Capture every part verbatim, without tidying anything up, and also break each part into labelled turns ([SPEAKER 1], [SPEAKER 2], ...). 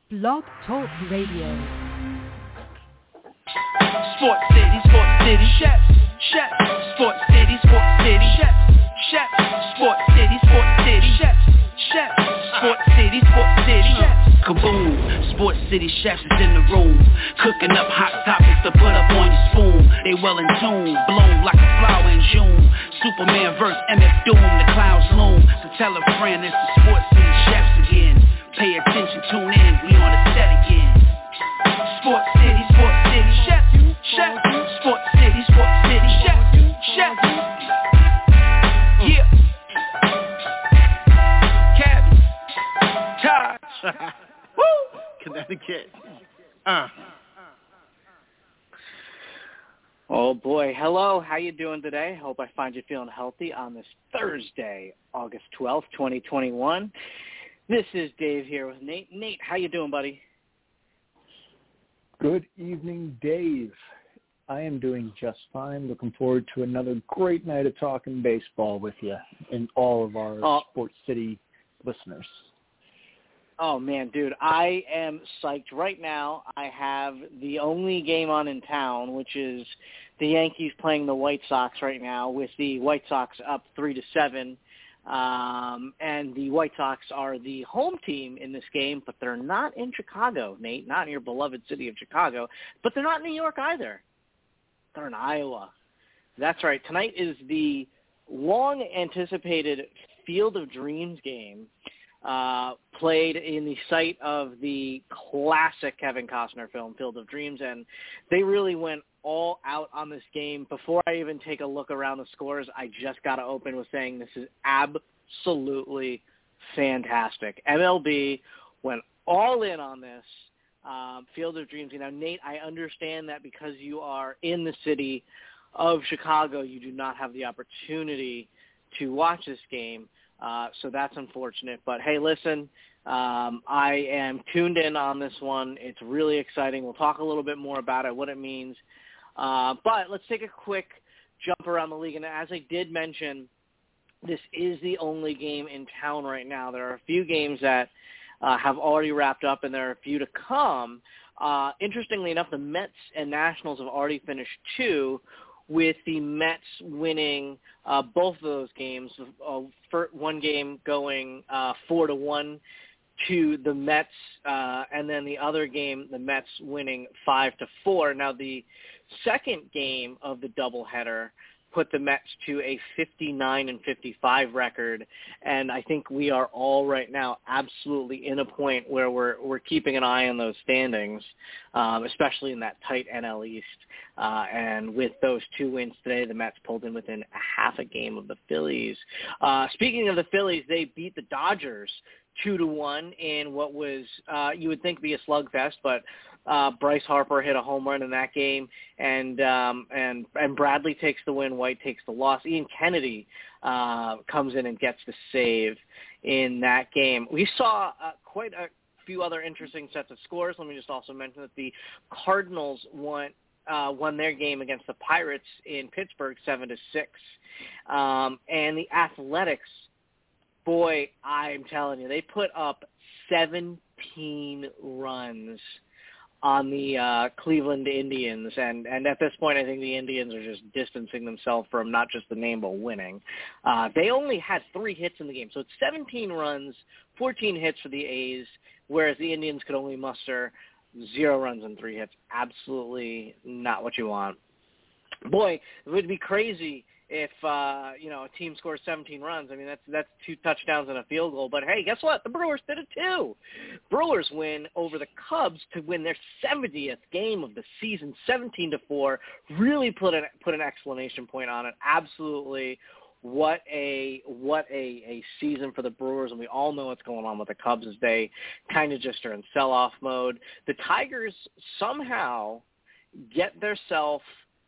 [SPEAKER 1] Blog Talk Radio.
[SPEAKER 2] Sports City, Sports City, Chefs, Chefs, Sports City, Sports City, Chefs, Chefs, Sports City, Sports City, Chefs, Chefs, Sports City, Sports City, Chefs. Kaboom, Sports City Chefs is in the room, cooking up hot topics to put up on your spoon. They well in tune, bloom like a flower in June. Superman versus M F Doom, the clouds loom. So tell a friend it's the Sports City Chefs again. Pay attention, tune in, we on the set again. Sports City, Sports City, Chefs, Chefs, Sports City, Sports City, Chefs, Chefs. Yeah. Cabby, Taj, woo, Connecticut. Uh.
[SPEAKER 3] Oh boy, hello, how you doing today? Hope I find you feeling healthy on this Thursday, August twelfth, twenty twenty-one. This is Dave here with Nate. Nate, how you doing, buddy?
[SPEAKER 4] Good evening, Dave. I am doing just fine. Looking forward to another great night of talking baseball with you and all of our
[SPEAKER 3] oh.
[SPEAKER 4] Sports City listeners.
[SPEAKER 3] Oh, man, dude, I am psyched. Right now, I have the only game on in town, which is the Yankees playing the White Sox right now, with the White Sox up three to seven. Um, and the White Sox are the home team in this game, but they're not in Chicago, Nate, not in your beloved city of Chicago, but they're not in New York either. They're in Iowa. That's right. Tonight is the long-anticipated Field of Dreams game, uh, played in the site of the classic Kevin Costner film, Field of Dreams, and they really went all out on this game. Before I even take a look around the scores, I just got to open with saying this is absolutely fantastic. M L B went all in on this um, Field of Dreams. You know, Nate, I understand that because you are in the city of Chicago, you do not have the opportunity to watch this game. Uh, so that's unfortunate. But, hey, listen, um, I am tuned in on this one. It's really exciting. We'll talk a little bit more about it, what it means. Uh, but let's take a quick jump around the league. And as I did mention, this is the only game in town right now. There are a few games that uh, have already wrapped up, and there are a few to come. Uh, interestingly enough, the Mets and Nationals have already finished two, with the Mets winning uh, both of those games. Uh, for one game going uh, four to one to the Mets, uh, and then the other game, the Mets winning five to four. Now, the second game of the doubleheader put the Mets to a fifty-nine and fifty-five record, and I think we are all right now absolutely in a point where we're we're keeping an eye on those standings, um, especially in that tight N L East. Uh, and with those two wins today, the Mets pulled in within a half a game of the Phillies. Uh, speaking of the Phillies, they beat the Dodgers two to one in what was uh, you would think be a slugfest, but uh, Bryce Harper hit a home run in that game, and um, and and Bradley takes the win, White takes the loss. Ian Kennedy uh, comes in and gets the save in that game. We saw uh, quite a few other interesting sets of scores. Let me just also mention that the Cardinals won uh, won their game against the Pirates in Pittsburgh seven to six, um, and the Athletics. Boy, I'm telling you, they put up seventeen runs on the uh, Cleveland Indians, and, and at this point I think the Indians are just distancing themselves from not just the name but winning. Uh, they only had three hits in the game, so it's seventeen runs, fourteen hits for the A's, whereas the Indians could only muster zero runs and three hits. Absolutely not what you want. Boy, it would be crazy if, uh, you know, a team scores seventeen runs. I mean, that's that's two touchdowns and a field goal. But, hey, guess what? The Brewers did it too. Brewers win over the Cubs to win their seventieth game of the season, seventeen to four. Really put an, put an exclamation point on it. Absolutely. What a what a, a season for the Brewers, and we all know what's going on with the Cubs as they kind of just are in sell-off mode. The Tigers somehow get theirself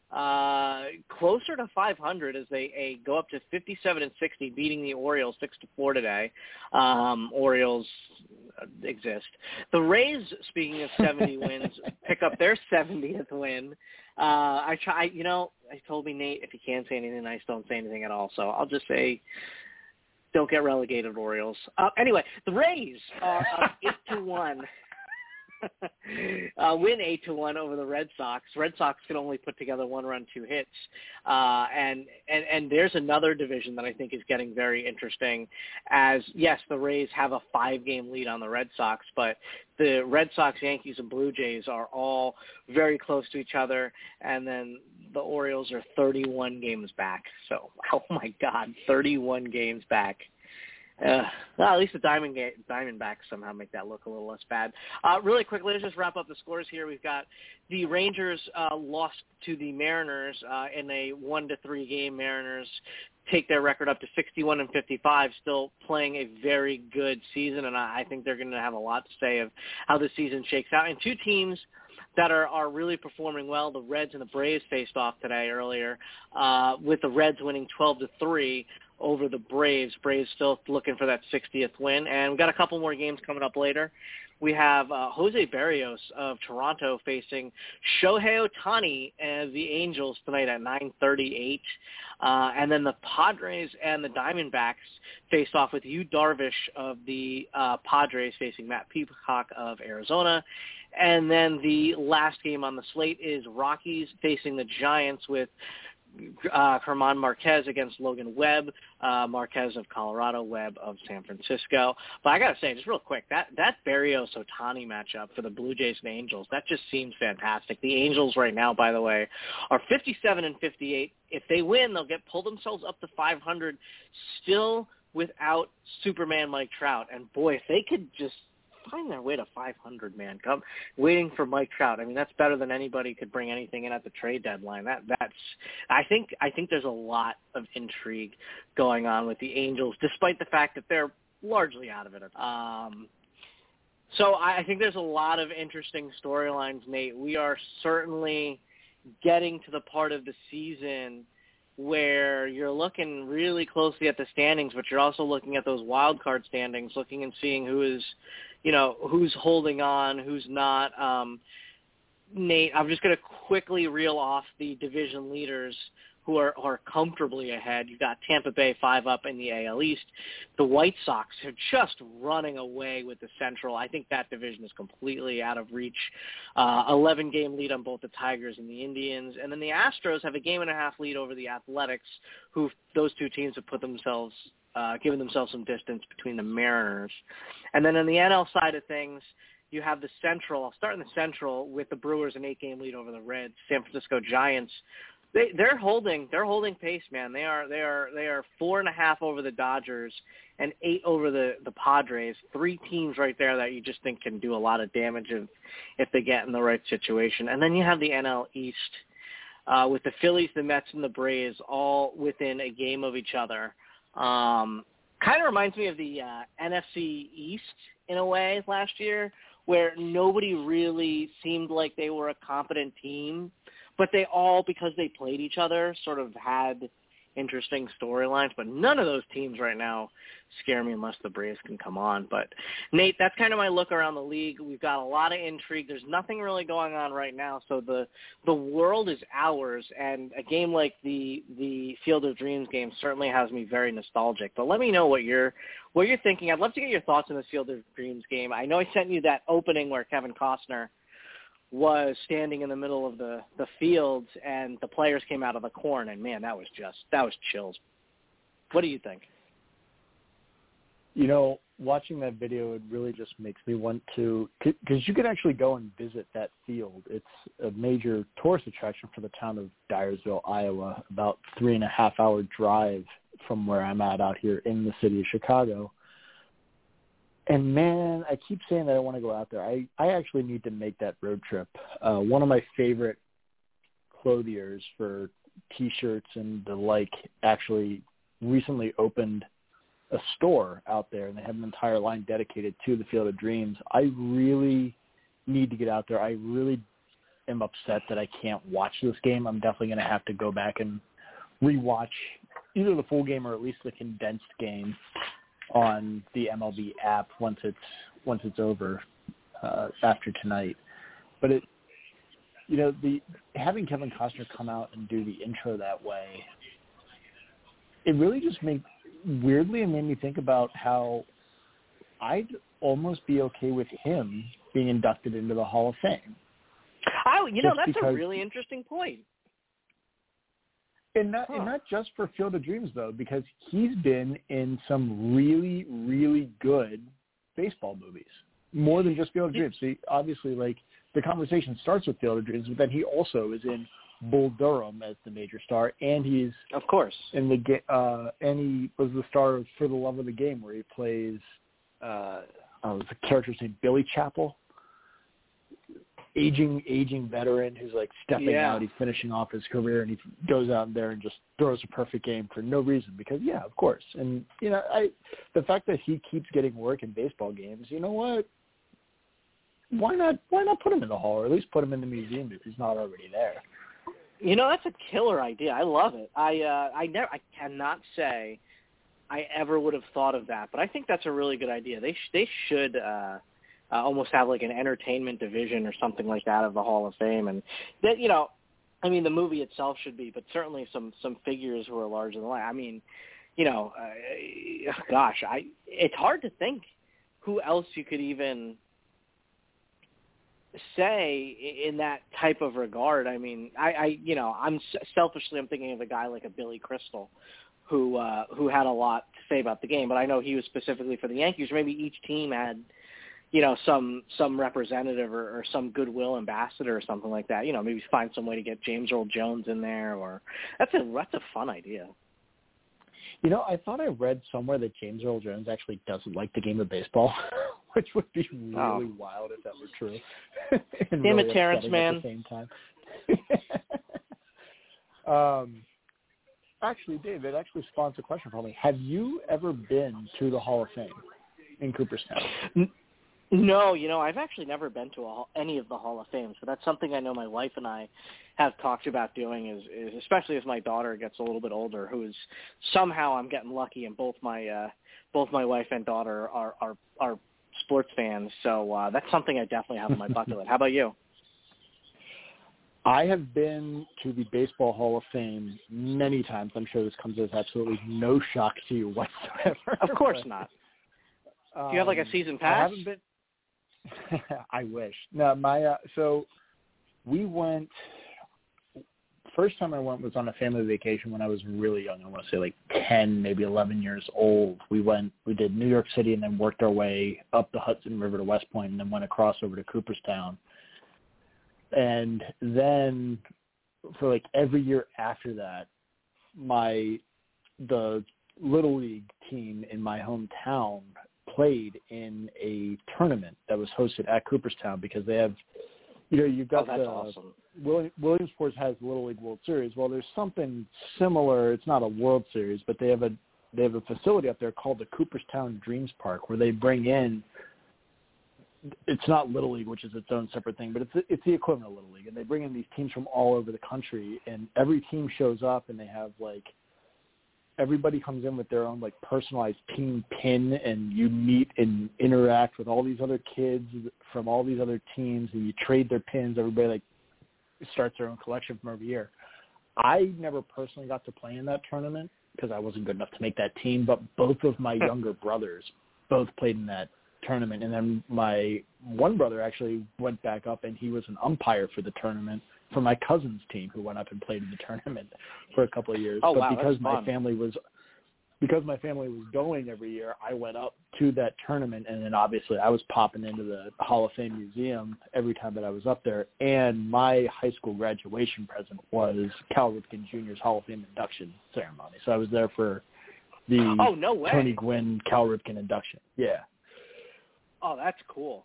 [SPEAKER 3] Uh, closer to five hundred as they a, go up to fifty-seven and sixty, beating the Orioles six to four today. Um, Orioles exist. The Rays, speaking of seventy wins, pick up their seventieth win. Uh, I try, you know, I told me, Nate, if you can't say anything nice, don't say anything at all. So I'll just say, don't get relegated, Orioles. Uh, anyway, the Rays are up eight to one. uh, win eight to one over the Red Sox. Red Sox can only put together one run, two hits, uh, and and and there's another division that I think is getting very interesting. As yes, the Rays have a five game lead on the Red Sox, but the Red Sox, Yankees, and Blue Jays are all very close to each other, and then the Orioles are thirty-one games back. So, oh my God, thirty-one games back. Uh, well, at least the Diamond ga- Diamondbacks somehow make that look a little less bad. Uh, really quickly, let's just wrap up the scores here. We've got the Rangers uh, lost to the Mariners uh, in a one to three game. Mariners take their record up to sixty-one and fifty-five, still playing a very good season, and I, I think they're going to have a lot to say of how the season shakes out. And two teams that are, are really performing well, the Reds and the Braves faced off today earlier, uh, with the Reds winning twelve to three over the Braves. Braves still looking for that sixtieth win. And we've got a couple more games coming up later. We have uh, Jose Berrios of Toronto facing Shohei Ohtani and the Angels tonight at nine thirty-eight. Uh, and then the Padres and the Diamondbacks face off with Yu Darvish of the uh, Padres facing Matt Peacock of Arizona. And then the last game on the slate is Rockies facing the Giants with Uh, German Marquez against Logan Webb, uh, Marquez of Colorado, Webb of San Francisco. But I got to say, just real quick, that, that Berrios-Ohtani matchup for the Blue Jays and Angels, that just seems fantastic. The Angels right now, by the way, are fifty-seven and fifty-eight. If they win, they'll get pull themselves up to five hundred, still without Superman Mike Trout. And, boy, if they could just find their way to five hundred, man. Come waiting for Mike Trout. I mean, that's better than anybody could bring anything in at the trade deadline. That that's I think I think there's a lot of intrigue going on with the Angels, despite the fact that they're largely out of it. Um, so I think there's a lot of interesting storylines, Nate. We are certainly getting to the part of the season where you're looking really closely at the standings, but you're also looking at those wild card standings, looking and seeing who is, you know, who's holding on, who's not. Um, Nate, I'm just going to quickly reel off the division leaders who are, are comfortably ahead. You've got Tampa Bay five up in the A L East. The White Sox are just running away with the Central. I think that division is completely out of reach. Uh, eleven-game lead on both the Tigers and the Indians. And then the Astros have a game and a half lead over the Athletics, who those two teams have put themselves, uh, given themselves some distance between the Mariners. And then on the N L side of things, you have the Central. I'll start in the Central with the Brewers, an eight-game lead over the Reds. San Francisco Giants, They, they're holding. They're holding pace, man. They are. They are. They are four and a half over the Dodgers and eight over the, the Padres. Three teams right there that you just think can do a lot of damage if, if they get in the right situation. And then you have the N L East uh, with the Phillies, the Mets, and the Braves all within a game of each other. Um, kind of reminds me of the uh, N F C East in a way last year, where nobody really seemed like they were a competent team. But they all, because they played each other, sort of had interesting storylines. But none of those teams right now scare me unless the Braves can come on. But, Nate, that's kind of my look around the league. We've got a lot of intrigue. There's nothing really going on right now. So the the world is ours. And a game like the the Field of Dreams game certainly has me very nostalgic. But let me know what you're, what you're thinking. I'd love to get your thoughts on this Field of Dreams game. I know I sent you that opening where Kevin Costner was standing in the middle of the, the field and the players came out of the corn, and man, that was just, that was chills. What do you think?
[SPEAKER 4] You know, watching that video, it really just makes me want to, because you can actually go and visit that field. It's a major tourist attraction for the town of Dyersville, Iowa, about three and a half hour drive from where I'm at out here in the city of Chicago. And, man, I keep saying that I want to go out there. I, I actually need to make that road trip. Uh, one of my favorite clothiers for T-shirts and the like actually recently opened a store out there, and they have an entire line dedicated to the Field of Dreams. I really need to get out there. I really am upset that I can't watch this game. I'm definitely going to have to go back and rewatch either the full game or at least the condensed game on the M L B app once it's once it's over uh, after tonight. But it, you know, the having Kevin Costner come out and do the intro that way, it really just made weirdly it made me think about how I'd almost be okay with him being inducted into the Hall of Fame.
[SPEAKER 3] Oh, you know,
[SPEAKER 4] Just
[SPEAKER 3] that's
[SPEAKER 4] because,
[SPEAKER 3] a really interesting point.
[SPEAKER 4] And not,
[SPEAKER 3] huh.
[SPEAKER 4] and not just for Field of Dreams, though, because he's been in some really, really good baseball movies, more than just Field of Dreams. So obviously, like, the conversation starts with Field of Dreams, but then he also is in Bull Durham as the major star, and he's
[SPEAKER 3] of course
[SPEAKER 4] in the uh, and he was the star of For the Love of the Game, where he plays uh, oh, the character's name Billy Chappell, aging aging veteran who's like stepping
[SPEAKER 3] yeah.
[SPEAKER 4] out. He's finishing off his career, and he goes out there and just throws a perfect game for no reason because yeah, of course. And you know, I the fact that he keeps getting work in baseball games, you know what? Why not? Why not put him in the Hall, or at least put him in the museum if he's not already there?
[SPEAKER 3] You know, that's a killer idea. I love it. I uh, I never, I cannot say I ever would have thought of that, but I think that's a really good idea. They sh- they should uh, uh, almost have like an entertainment division or something like that of the Hall of Fame, and that you know, I mean, the movie itself should be, but certainly some some figures who are larger than life. I mean, you know, uh, gosh, I it's hard to think who else you could even say in that type of regard. I mean, I, I you know, I'm selfishly I'm thinking of a guy like a Billy Crystal, who uh, who had a lot to say about the game. But I know he was specifically for the Yankees. Or maybe each team had, you know, some some representative or, or some goodwill ambassador or something like that. You know, maybe find some way to get James Earl Jones in there. Or that's a that's a fun idea.
[SPEAKER 4] You know, I thought I read somewhere that James Earl Jones actually doesn't like the game of baseball, which would be really
[SPEAKER 3] oh.
[SPEAKER 4] wild if that were true.
[SPEAKER 3] Damn
[SPEAKER 4] really
[SPEAKER 3] it, Terrence, man.
[SPEAKER 4] At the same time. um, actually, Dave, it actually spawns a question for me. Have you ever been to the Hall of Fame in Cooperstown?
[SPEAKER 3] No, you know, I've actually never been to a, any of the Hall of Fame, so that's something I know my wife and I have talked about doing, is, is especially as my daughter gets a little bit older, who is somehow I'm getting lucky, and both my uh, both my wife and daughter are are, are sports fans, so uh, that's something I definitely have on my bucket list. How about you?
[SPEAKER 4] I have been to the Baseball Hall of Fame many times. I'm sure this comes as absolutely no shock to you whatsoever.
[SPEAKER 3] Of course
[SPEAKER 4] but,
[SPEAKER 3] not.
[SPEAKER 4] Um,
[SPEAKER 3] Do you have like a season pass?
[SPEAKER 4] I haven't been. I wish. No, my uh, so we went. First time I went was on a family vacation when I was really young. I want to say like ten, maybe eleven years old. We went. We did New York City and then worked our way up the Hudson River to West Point, and then went across over to Cooperstown. And then for like every year after that, my the Little League team in my hometown played in a tournament that was hosted at Cooperstown, because they have, you know, you've got
[SPEAKER 3] oh, that's
[SPEAKER 4] the
[SPEAKER 3] awesome.
[SPEAKER 4] William, Williamsport has the Little League World Series. Well, there's something similar. It's not a World Series, but they have a they have a facility up there called the Cooperstown Dreams Park, where they bring in. It's not Little League, which is its own separate thing, but it's it's the equivalent of Little League, and they bring in these teams from all over the country, and every team shows up, and they have like. Everybody comes in with their own like personalized team pin, and you meet and interact with all these other kids from all these other teams, and you trade their pins. Everybody like starts their own collection from every year. I never personally got to play in that tournament because I wasn't good enough to make that team, but both of my younger brothers both played in that tournament. And then my one brother actually went back up, and he was an umpire for the tournament for my cousin's team, who went up and played in the tournament for a couple of years.
[SPEAKER 3] Oh,
[SPEAKER 4] but
[SPEAKER 3] wow,
[SPEAKER 4] because
[SPEAKER 3] that's
[SPEAKER 4] my
[SPEAKER 3] fun.
[SPEAKER 4] family was because my family was going every year, I went up to that tournament, and then obviously I was popping into the Hall of Fame museum every time that I was up there. And my high school graduation present was Cal Ripken Junior's Hall of Fame induction ceremony. So I was there for the
[SPEAKER 3] oh, no way.
[SPEAKER 4] Tony Gwynn Cal Ripken induction. Yeah.
[SPEAKER 3] Oh, that's cool.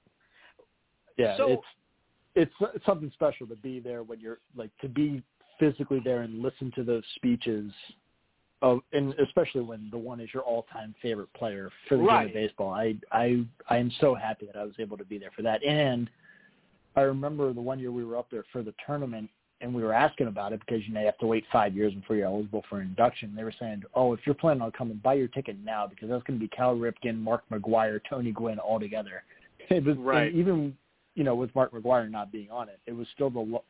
[SPEAKER 4] Yeah,
[SPEAKER 3] so,
[SPEAKER 4] it's It's, it's something special to be there when you're like to be physically there and listen to those speeches of, and especially when the one is your all-time favorite player for the
[SPEAKER 3] right.
[SPEAKER 4] game of baseball. I, I, I am so happy that I was able to be there for that. And I remember the one year we were up there for the tournament, and we were asking about it because, you know, you have to wait five years before you're eligible for induction. They were saying, oh, if you're planning on coming, buy your ticket now, because that's going to be Cal Ripken, Mark McGwire, Tony Gwynn all together. It was,
[SPEAKER 3] right.
[SPEAKER 4] and even you know, with Mark McGwire not being on it, it was still the lo-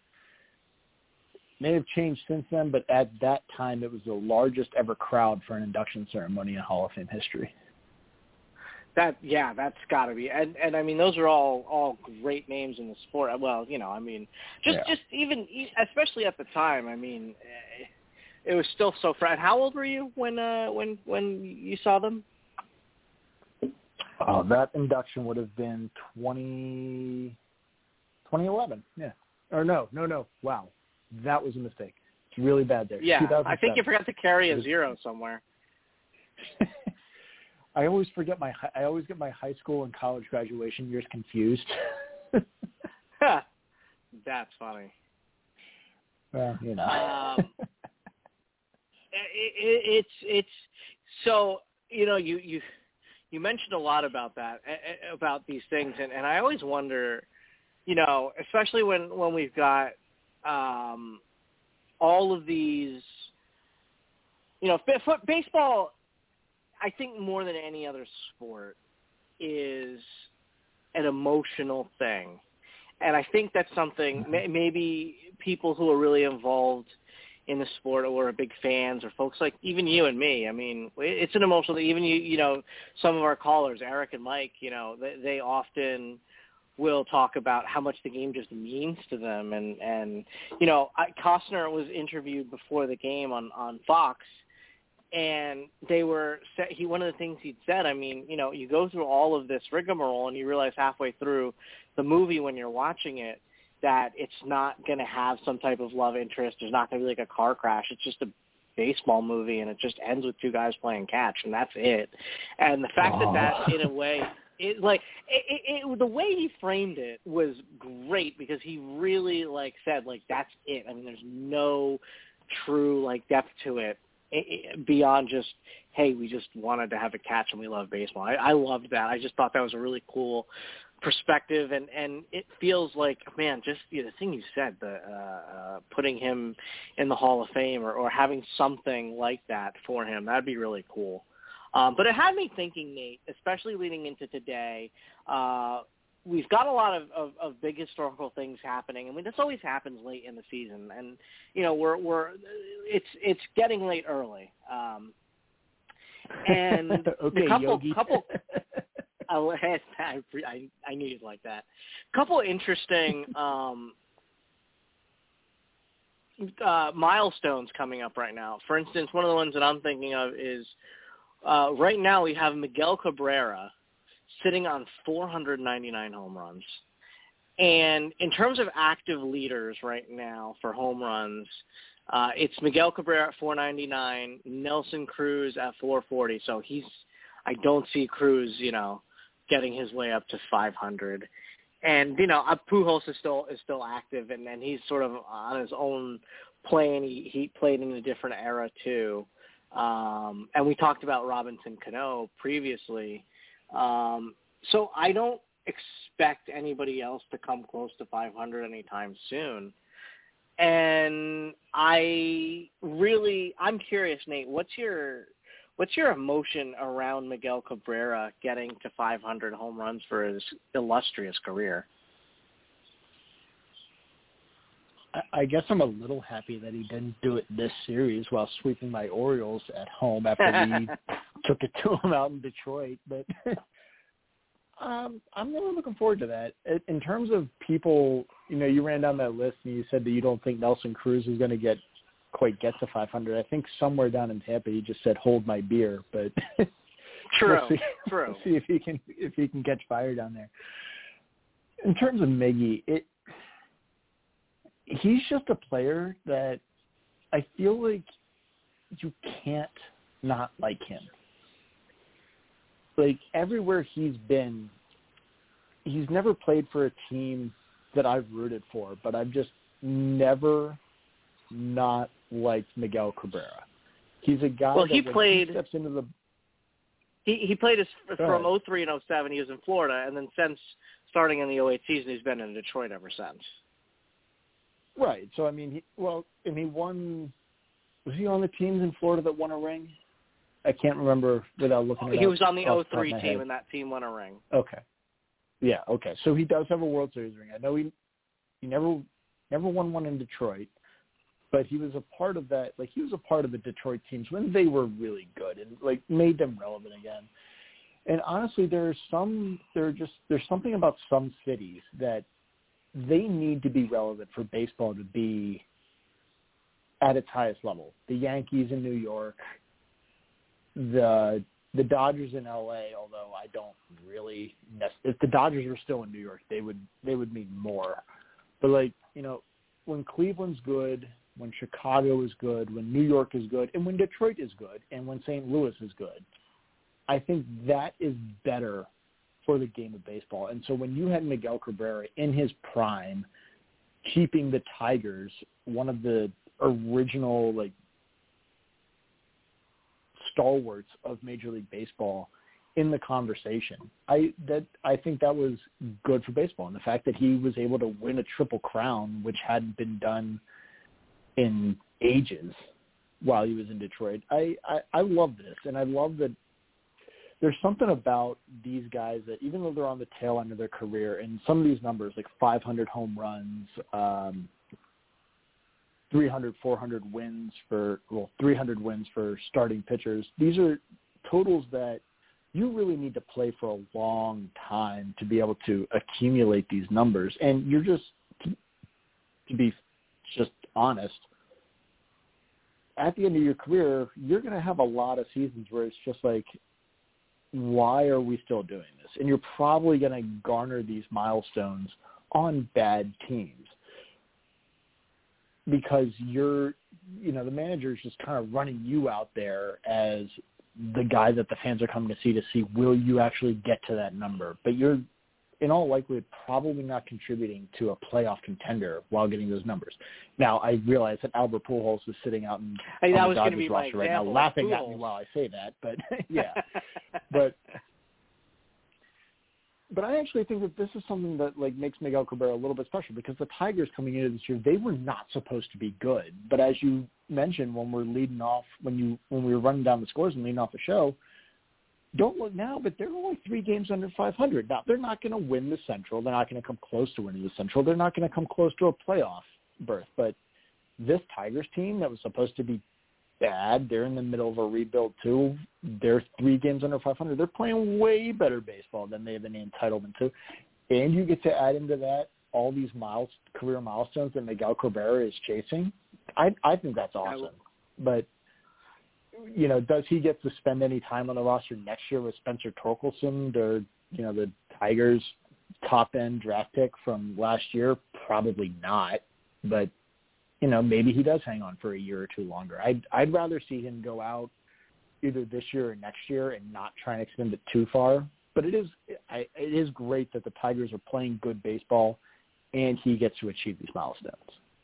[SPEAKER 4] may have changed since then, but at that time, it was the largest ever crowd for an induction ceremony in Hall of Fame history.
[SPEAKER 3] That yeah, that's got to be, and and I mean those are all all great names in the sport. Well, you know, I mean, just
[SPEAKER 4] yeah.
[SPEAKER 3] just even especially at the time, I mean, it was still so fresh. How old were you when uh when when you saw them?
[SPEAKER 4] Oh, that induction would have been twenty, twenty eleven. Yeah, or no, no, no. Wow, that was a mistake. It's really bad there.
[SPEAKER 3] Yeah, I think you forgot to carry a
[SPEAKER 4] was...
[SPEAKER 3] zero somewhere.
[SPEAKER 4] I always forget my I always get my high school and college graduation years confused.
[SPEAKER 3] That's funny.
[SPEAKER 4] Well, you know.
[SPEAKER 3] um, it, it, it's it's so you know you, you you mentioned a lot about that about these things, and, and I always wonder, you know, especially when, when we've got um, all of these, you know, baseball. I think more than any other sport is an emotional thing. And I think that's something maybe people who are really involved in the sport or are big fans or folks like even you and me, I mean, it's an emotional thing. Even you, you know, some of our callers, Eric and Mike, you know, they, they often will talk about how much the game just means to them. And, and you know, I, Costner was interviewed before the game on, on Fox, and they were he one of the things he'd said, I mean, you know, you go through all of this rigmarole and you realize halfway through the movie when you're watching it that it's not going to have some type of love interest. There's not going to be like a car crash. It's just a baseball movie, and it just ends with two guys playing catch, and that's it. And the fact
[SPEAKER 4] oh.
[SPEAKER 3] that that, in a way, it, like it, it, it, the way he framed it was great because he really like said like that's it. I mean, there's no true like depth to it. Beyond just, hey, we just wanted to have a catch and we love baseball. I, I loved that. I just thought that was a really cool perspective, and, and it feels like, man, just you know, the thing you said, the uh, uh, putting him in the Hall of Fame or, or having something like that for him, that'd be really cool. Um, but it had me thinking, Nate, especially leading into today, uh, we've got a lot of, of, of big historical things happening. I mean, this always happens late in the season, and you know, we're we're it's it's getting late early. Um, and
[SPEAKER 4] okay,
[SPEAKER 3] a couple
[SPEAKER 4] Yogi.
[SPEAKER 3] couple. I, I I knew you'd like that. Couple interesting um, uh, milestones coming up right now. For instance, one of the ones that I'm thinking of is uh, right now we have Miguel Cabrera sitting on four hundred ninety-nine home runs. And in terms of active leaders right now for home runs, uh, it's Miguel Cabrera at four ninety-nine, Nelson Cruz at four forty. So he's, I don't see Cruz, you know, getting his way up to five hundred. And, you know, Pujols is still, is still active, and, and he's sort of on his own plane. He, he played in a different era too. Um, and we talked about Robinson Cano previously. Um, so I don't expect anybody else to come close to five hundred anytime soon. And I really, I'm curious, Nate, what's your, what's your emotion around Miguel Cabrera getting to five hundred home runs for his illustrious career?
[SPEAKER 4] I guess I'm a little happy that he didn't do it this series while sweeping my Orioles at home after we took it to him out in Detroit. But um, I'm really looking forward to that. In terms of people, you know, you ran down that list and you said that you don't think Nelson Cruz is going to get quite get to five hundred. I think somewhere down in Tampa he just said, "Hold my beer," but
[SPEAKER 3] true,
[SPEAKER 4] we'll see,
[SPEAKER 3] true.
[SPEAKER 4] We'll see if he can if he can catch fire down there. In terms of Miggy, it. He's just a player that I feel like you can't not like him. Like, everywhere he's been, he's never played for a team that I've rooted for, but I've just never not liked Miguel Cabrera. He's a guy
[SPEAKER 3] well,
[SPEAKER 4] that
[SPEAKER 3] he
[SPEAKER 4] when
[SPEAKER 3] played,
[SPEAKER 4] he steps into the...
[SPEAKER 3] He, he played his, from oh three and oh seven, he was in Florida, and then since starting in the oh eight season, he's been in Detroit ever since.
[SPEAKER 4] Right. So, I mean, he, well, and he won, was he on the teams in Florida that won a ring? I can't remember without looking at it.
[SPEAKER 3] He was on the oh three
[SPEAKER 4] team,
[SPEAKER 3] head. And that team won a ring.
[SPEAKER 4] Okay. Yeah, okay. So he does have a World Series ring. I know he he never never won one in Detroit, but he was a part of that. Like, he was a part of the Detroit teams when they were really good and, like, made them relevant again. And honestly, there's some, there just, there's something about some cities that they need to be relevant for baseball to be at its highest level. The Yankees in New York, the the Dodgers in L A, although I don't really, if the Dodgers were still in New York, they would they would mean more. But like, you know, when Cleveland's good, when Chicago is good, when New York is good, and when Detroit is good, and when Saint Louis is good, I think that is better for the game of baseball. And so when you had Miguel Cabrera in his prime, keeping the Tigers, one of the original like stalwarts of Major League Baseball, in the conversation, I that I think that was good for baseball. And the fact that he was able to win a triple crown, which hadn't been done in ages while he was in Detroit, I, I, I love this. And I love that there's something about these guys that even though they're on the tail end of their career, and some of these numbers, like five hundred home runs, um, three hundred, four hundred wins for, well, three hundred wins for starting pitchers, these are totals that you really need to play for a long time to be able to accumulate these numbers. And you're just, to, to be just honest, at the end of your career, you're going to have a lot of seasons where it's just like, why are we still doing this? And you're probably going to garner these milestones on bad teams because you're, you know, the manager is just kind of running you out there as the guy that the fans are coming to see to see, will you actually get to that number? But you're, in all likelihood, probably not contributing to a playoff contender while getting those numbers. Now, I realize that Albert Pujols is sitting out in,
[SPEAKER 3] hey,
[SPEAKER 4] on
[SPEAKER 3] the
[SPEAKER 4] Dodgers roster right now, laughing
[SPEAKER 3] Pujols.
[SPEAKER 4] at me while I say that. But yeah, but but I actually think that this is something that like makes Miguel Cabrera a little bit special because the Tigers coming into this year, they were not supposed to be good. But as you mentioned, when we're leading off, when you when we were running down the scores and leading off the show, don't look now, but they're only three games under five hundred. Now, they're not going to win the Central. They're not going to come close to winning the Central. They're not going to come close to a playoff berth. But this Tigers team that was supposed to be bad, they're in the middle of a rebuild too. They're three games under five hundred. They're playing way better baseball than they have any entitlement to. And you get to add into that all these miles, career milestones that Miguel Cabrera is chasing. I, I think that's awesome. But you know, does he get to spend any time on the roster next year with Spencer Torkelson or, you know, the Tigers' top-end draft pick from last year? Probably not. But, you know, maybe he does hang on for a year or two longer. I'd, I'd rather see him go out either this year or next year and not try and extend it too far. But it is I, it is great that the Tigers are playing good baseball and he gets to achieve these milestones.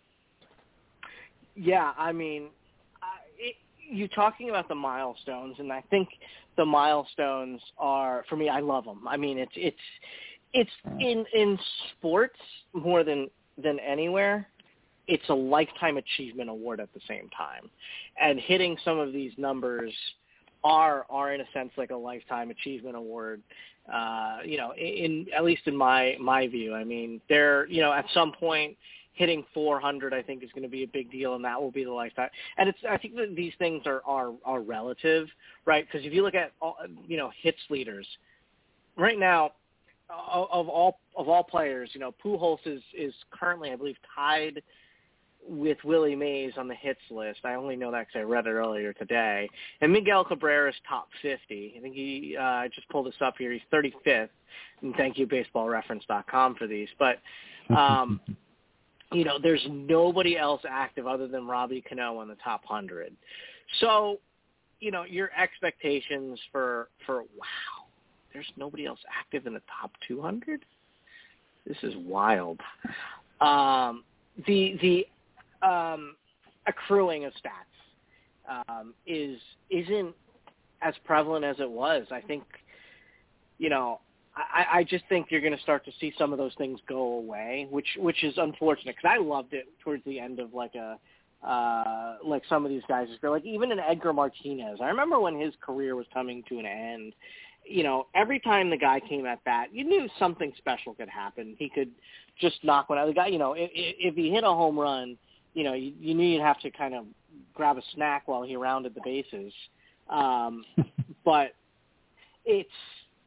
[SPEAKER 3] Yeah, I mean, I, it, you talking about the milestones, and I think the milestones are, for me, I love them. I mean, it's it's it's in in sports more than than anywhere. It's a lifetime achievement award at the same time, and hitting some of these numbers are are in a sense like a lifetime achievement award. Uh, you know, in at least in my my view. I mean, they're you know at some point. Hitting four hundred, I think, is going to be a big deal, and that will be the lifetime. And it's, I think that these things are, are, are relative, right? Because if you look at, all, you know, hits leaders, right now, of all of all players, you know, Pujols is, is currently, I believe, tied with Willie Mays on the hits list. I only know that because I read it earlier today. And Miguel Cabrera is top fifty. I think he, uh, I just pulled this up here. He's thirty-fifth. And thank you, baseball reference dot com, for these. But, um, you know, there's nobody else active other than Robbie Cano in the top one hundred. So, you know, your expectations for, for wow, there's nobody else active in the top two hundred? This is wild. Um, the the um, accruing of stats um, is, isn't as prevalent as it was. I think, you know, I, I just think you're going to start to see some of those things go away, which which is unfortunate because I loved it towards the end of like a uh, like some of these guys. Like even an Edgar Martinez. I remember when his career was coming to an end. You know, every time the guy came at bat, you knew something special could happen. He could just knock one out. The guy, you know, if, if he hit a home run, you know, you, you knew you'd have to kind of grab a snack while he rounded the bases. Um, but it's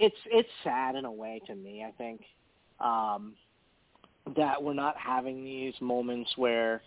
[SPEAKER 3] it's it's sad in a way to me. I think um, that we're not having these moments where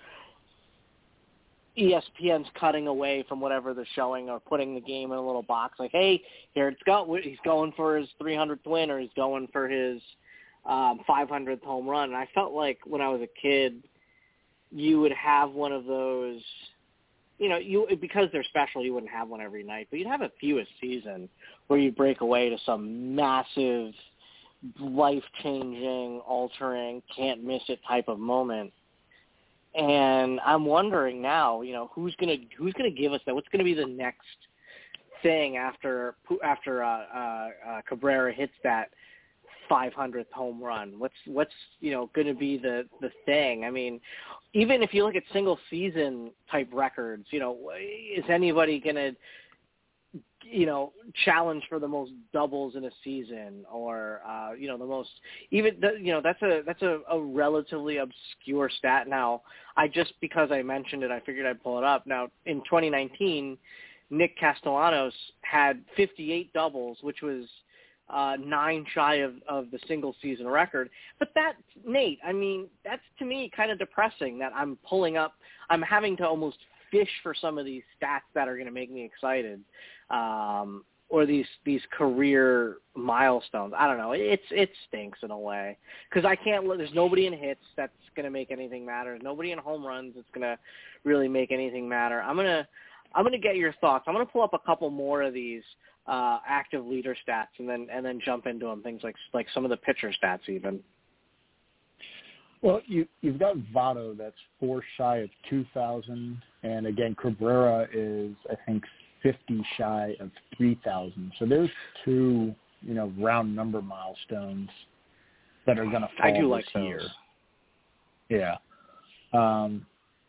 [SPEAKER 3] E S P N's cutting away from whatever they're showing or putting the game in a little box. Like, hey, here it's go. He's going for his three hundredth win, or he's going for his um, five hundredth home run. And I felt like when I was a kid, you would have one of those. You know, you because they're special, you wouldn't have one every night, but you'd have a few a season where you break away to some massive, life-changing, altering, can't-miss-it type of moment. And I'm wondering now, you know, who's gonna who's gonna give us that? What's gonna be the next thing after after uh, uh, uh, Cabrera hits that five hundredth home run? What's what's you know going to be the the thing? I mean, even if you look at single season type records, you know, is anybody going to you know challenge for the most doubles in a season, or uh, you know the most even the, you know that's a that's a, a relatively obscure stat. Now, I just because I mentioned it, I figured I'd pull it up. Now, in twenty nineteen, Nick Castellanos had fifty-eight doubles, which was Uh, nine shy of, of the single season record. But that, Nate, I mean, that's to me kind of depressing that I'm pulling up, I'm having to almost fish for some of these stats that are going to make me excited, um, or these, these career milestones. I don't know. It's, it stinks in a way because I can't, there's nobody in hits that's going to make anything matter. There's nobody in home runs that's going to really make anything matter. I'm going to, I'm going to get your thoughts. I'm going to pull up a couple more of these uh, active leader stats, and then and then jump into them. Things like like some of the pitcher stats, even.
[SPEAKER 4] Well, you you've got Votto that's four shy of two thousand, and again Cabrera is I think fifty shy of three thousand. So there's two you know round number milestones that are going to fall
[SPEAKER 3] I do like
[SPEAKER 4] this
[SPEAKER 3] those.
[SPEAKER 4] year. Yeah. Um,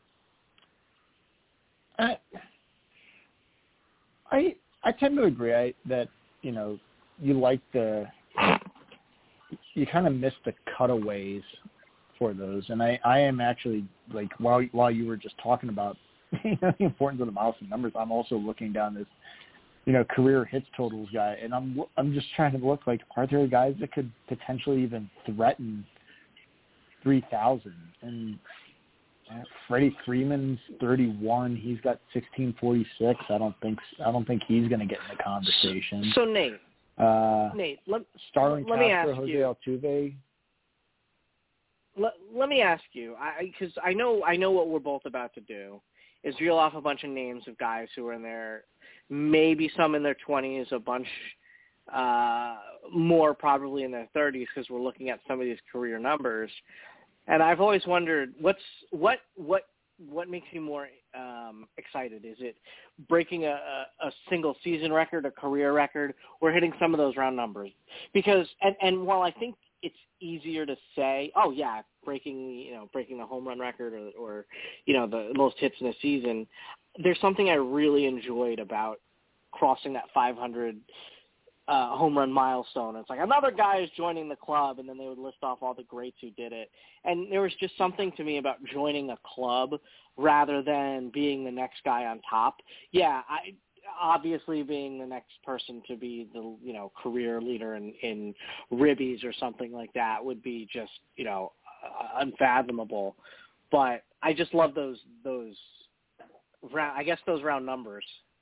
[SPEAKER 4] I. I I tend to agree I, that, you know, you like the – you kind of miss the cutaways for those. And I, I am actually, like, while while you were just talking about you know, the importance of the milestone numbers, I'm also looking down this, you know, career hits totals guy. And I'm I'm just trying to look like, are there guys that could potentially even threaten three thousand? And – Uh, Freddie Freeman's thirty-one. He's got sixteen forty-six. I don't think I don't think he's going to get in the conversation.
[SPEAKER 3] So Nate,
[SPEAKER 4] uh,
[SPEAKER 3] Nate, let,
[SPEAKER 4] Starlin
[SPEAKER 3] let me
[SPEAKER 4] Castro,
[SPEAKER 3] ask
[SPEAKER 4] Jose
[SPEAKER 3] you.
[SPEAKER 4] Altuve.
[SPEAKER 3] Let, let me ask you, because I, I know I know what we're both about to do is reel off a bunch of names of guys who are in their, maybe some in their twenties, a bunch uh, more probably in their thirties, because we're looking at some of these career numbers. And I've always wondered, what's what what what makes you more um, excited? Is it breaking a, a, a single season record, a career record, or hitting some of those round numbers? Because and, and while I think it's easier to say, oh yeah, breaking you know breaking the home run record or, or you know the most hits in a season, there's something I really enjoyed about crossing that five hundred. Uh, home run milestone. It's like another guy is joining the club, and then they would list off all the greats who did it. And there was just something to me about joining a club rather than being the next guy on top. Yeah, I obviously being the next person to be the you know career leader in, in ribbies or something like that would be just you know uh, unfathomable. But I just love those those round, I guess those round numbers.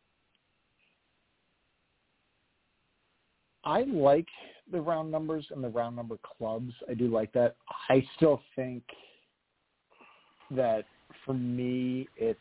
[SPEAKER 4] I like the round numbers and the round number clubs. I do like that. I still think that for me, it's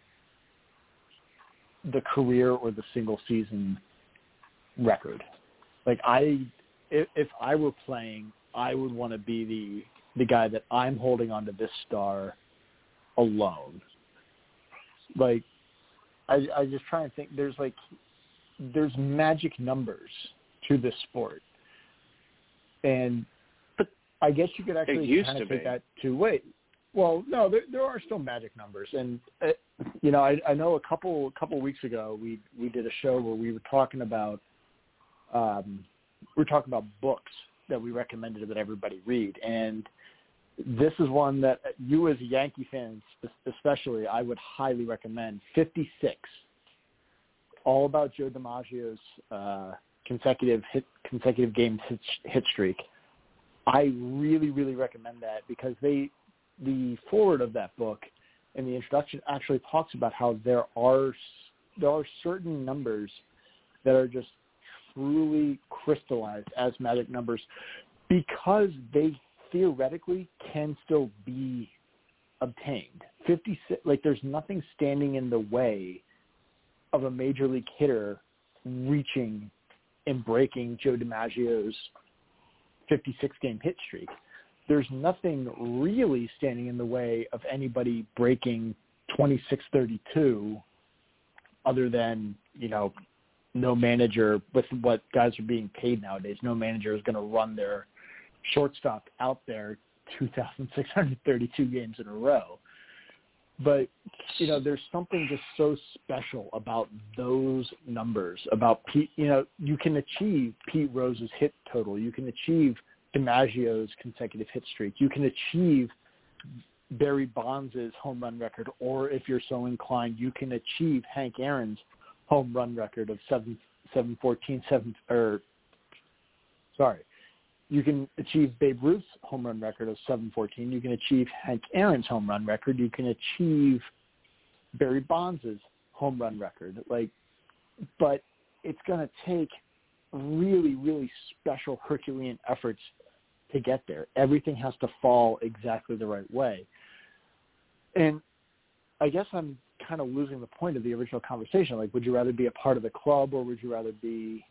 [SPEAKER 4] the career or the single season record. Like I, if, if I were playing, I would want to be the the guy that I'm holding onto this star alone. Like I, I just try and think. There's like there's magic numbers to this sport, and but I guess you could actually kind of take that to wait. Well, no, there there are still magic numbers, and uh, you know, I, I know a couple a couple weeks ago we we did a show where we were talking about um, we were talking about books that we recommended that everybody read, and this is one that you as a Yankee fan especially I would highly recommend. fifty-six, all about Joe DiMaggio's uh, consecutive hit consecutive games hit, hit streak. I really, really recommend that because they the forward of that book and the introduction actually talks about how there are there are certain numbers that are just truly crystallized as magic numbers because they theoretically can still be obtained. fifty-six, like there's nothing standing in the way of a major league hitter reaching and breaking Joe DiMaggio's fifty-six game hit streak. There's nothing really standing in the way of anybody breaking twenty-six thirty-two other than, you know, no manager with what guys are being paid nowadays. No manager is going to run their shortstop out there two thousand six hundred thirty-two games in a row. But, you know, there's something just so special about those numbers, about Pete, you know, you can achieve Pete Rose's hit total. You can achieve DiMaggio's consecutive hit streak. You can achieve Barry Bonds' home run record, or if you're so inclined, you can achieve Hank Aaron's home run record of seven, seven fourteen, seven, or sorry, you can achieve Babe Ruth's home run record of seven fourteen. You can achieve Hank Aaron's home run record. You can achieve Barry Bonds' home run record. Like, but it's going to take really, really special Herculean efforts to get there. Everything has to fall exactly the right way. And I guess I'm kind of losing the point of the original conversation. Like, would you rather be a part of the club or would you rather be,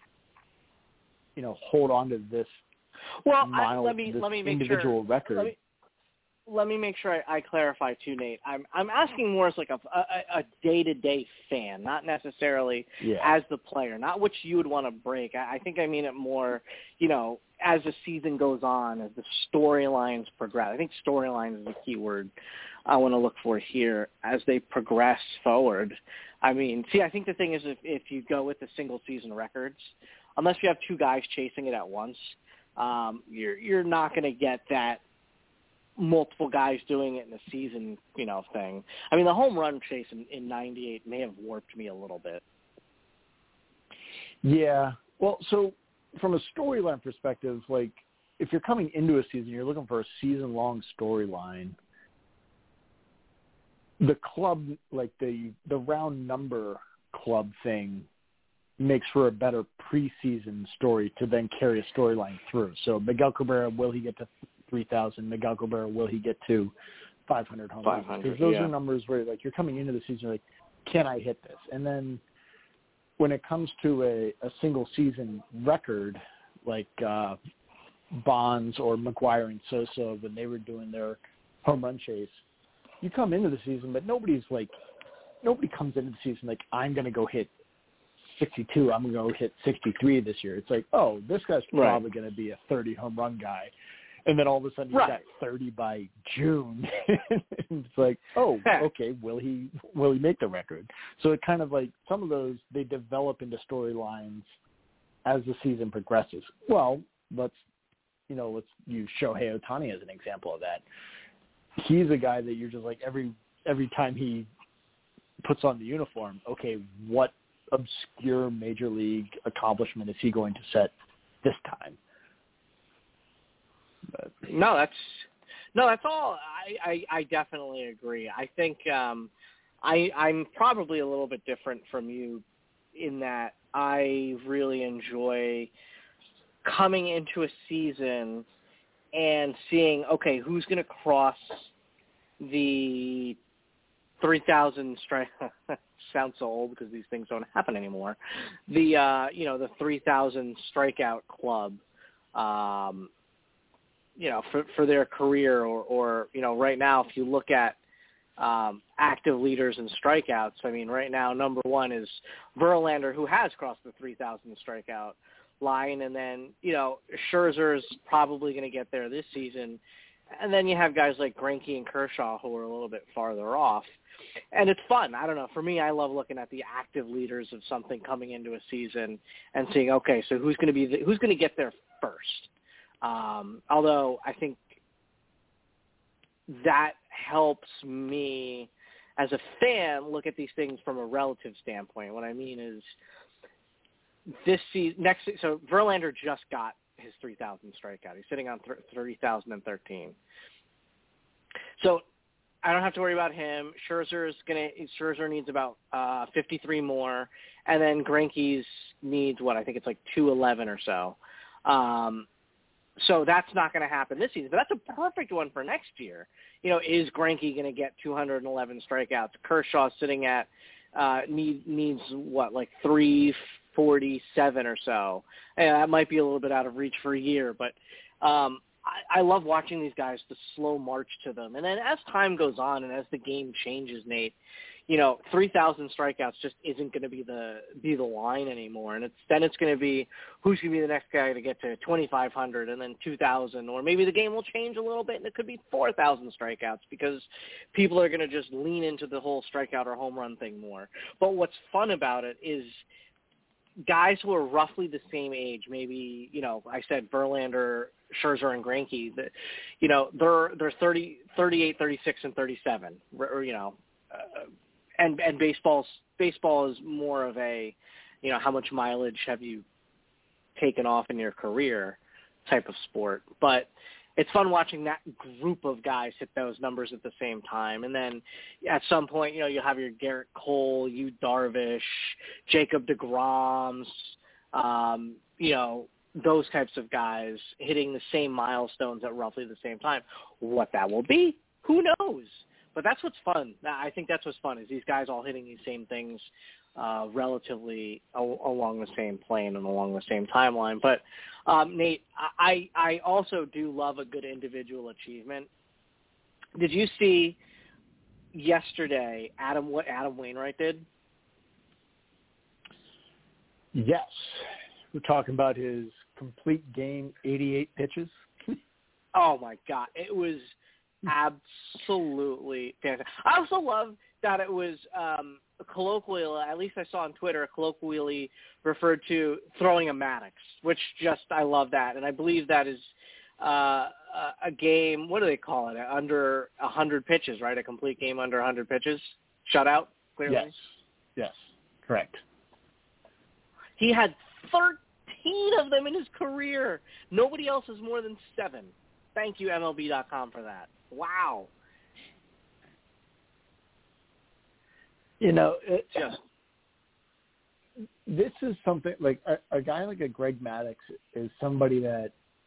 [SPEAKER 4] you know, hold on to this
[SPEAKER 3] well,
[SPEAKER 4] mile,
[SPEAKER 3] I, let me
[SPEAKER 4] this
[SPEAKER 3] let me make
[SPEAKER 4] individual
[SPEAKER 3] sure,
[SPEAKER 4] record?
[SPEAKER 3] Let me, let me make sure I, I clarify too, Nate. I'm I'm asking more as like a a, a day-to-day fan, not necessarily
[SPEAKER 4] yeah.
[SPEAKER 3] as the player, not which you would want to break. I, I think I mean it more, you know, as the season goes on, as the storylines progress. I think storyline is the key word I want to look for here as they progress forward. I mean, see, I think the thing is if, if you go with the single season records, unless you have two guys chasing it at once, um, you're you're not going to get that multiple guys doing it in the season, you know, thing. I mean, the home run chase in, in ninety-eight may have warped me a little bit.
[SPEAKER 4] Yeah. Well, so from a storyline perspective, like if you're coming into a season, you're looking for a season-long storyline. The club, like the the round number club thing, makes for a better preseason story to then carry a storyline through. So Miguel Cabrera, will he get to three thousand? Miguel Cabrera, will he get to five hundred home runs? Because those
[SPEAKER 3] yeah.
[SPEAKER 4] are numbers where, like, you're coming into the season, like, can I hit this? And then when it comes to a, a single season record, like uh, Bonds or McGwire and Sosa when they were doing their home run chase, you come into the season, but nobody's like, nobody comes into the season like, I'm going to go hit sixty-two, I'm going to go hit sixty-three this year. It's like, oh, this guy's probably right. going to be a thirty home run guy. And then all of a sudden he's
[SPEAKER 3] right.
[SPEAKER 4] got thirty by June. And it's like, oh, okay, will he will he make the record? So it kind of like some of those, they develop into storylines as the season progresses. Well, let's, you know, let's use Shohei Ohtani as an example of that. He's a guy that you're just like every every time he puts on the uniform, okay, what obscure major league accomplishment is he going to set this time? But,
[SPEAKER 3] no, that's no, that's all. I, I, I definitely agree. I think um, I, I'm probably a little bit different from you in that I really enjoy coming into a season and seeing, okay, who's going to cross the three thousand strike. Sounds so old because these things don't happen anymore. The uh, you know the three thousand strikeout club. Um, you know, for for their career, or, or you know, right now, if you look at um, active leaders in strikeouts, I mean, right now, number one is Verlander, who has crossed the three thousand strikeout line, and then you know, Scherzer's probably going to get there this season, and then you have guys like Greinke and Kershaw who are a little bit farther off, and it's fun. I don't know. For me, I love looking at the active leaders of something coming into a season and seeing, okay, so who's going to be the, who's going to get there first. Um, although I think that helps me as a fan look at these things from a relative standpoint. What I mean is this season, next, so Verlander just got his three thousand strikeout. He's sitting on three thousand thirteen. So I don't have to worry about him. Scherzer's gonna. Scherzer needs about uh, fifty-three more, and then Greinke's needs what I think it's like two eleven or so. Um, so that's not going to happen this season, but that's a perfect one for next year. You know, is Greinke going to get two hundred eleven strikeouts? Kershaw's sitting at uh, need needs what like three forty-seven or so. And that might be a little bit out of reach for a year, but. Um, I, I love watching these guys, the slow march to them. And then as time goes on and as the game changes, Nate, you know, three thousand strikeouts just isn't going to be the be the line anymore. And it's then it's going to be who's going to be the next guy to get to twenty-five hundred and then two thousand, or maybe the game will change a little bit and it could be four thousand strikeouts because people are going to just lean into the whole strikeout or home run thing more. But what's fun about it is guys who are roughly the same age, maybe, you know, I said Verlander, Scherzer, and Greinke, that, you know, they're they're thirty, thirty-eight, thirty-six, and thirty-seven, or, you know, uh, and and baseball's baseball is more of a, you know, how much mileage have you taken off in your career type of sport. But it's fun watching that group of guys hit those numbers at the same time. And then at some point, you know, you'll have your Garrett Cole, Yu Darvish, Jacob deGroms, um, you know, those types of guys hitting the same milestones at roughly the same time. What that will be, who knows? But that's what's fun. I think that's what's fun is these guys all hitting these same things uh, relatively a- along the same plane and along the same timeline. But, um, Nate, I, I also do love a good individual achievement. Did you see yesterday Adam what Adam Wainwright did?
[SPEAKER 4] Yes. We're talking about his complete game, eighty-eight pitches.
[SPEAKER 3] Oh, my God. It was absolutely fantastic. I also love that it was um, colloquial, at least I saw on Twitter, colloquially referred to throwing a Maddox, which just, I love that. And I believe that is uh, a game, what do they call it, under one hundred pitches, right? A complete game under one hundred pitches? Shutout, clearly?
[SPEAKER 4] Yes. Yes, correct.
[SPEAKER 3] He had thirteen of them in his career. Nobody else has more than seven. Thank you, M L B dot com, for that. Wow.
[SPEAKER 4] You know, it,
[SPEAKER 3] Just
[SPEAKER 4] this is something like a, a guy like a Greg Maddux is somebody that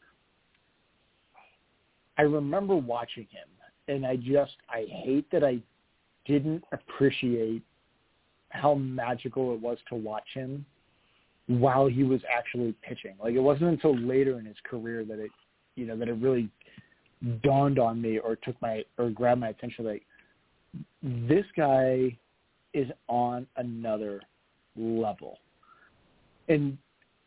[SPEAKER 4] I remember watching him, and I just I hate that I didn't appreciate how magical it was to watch him while he was actually pitching. Like, it wasn't until later in his career that it, you know, that it really dawned on me or took my or grabbed my attention. Like, this guy is on another level. And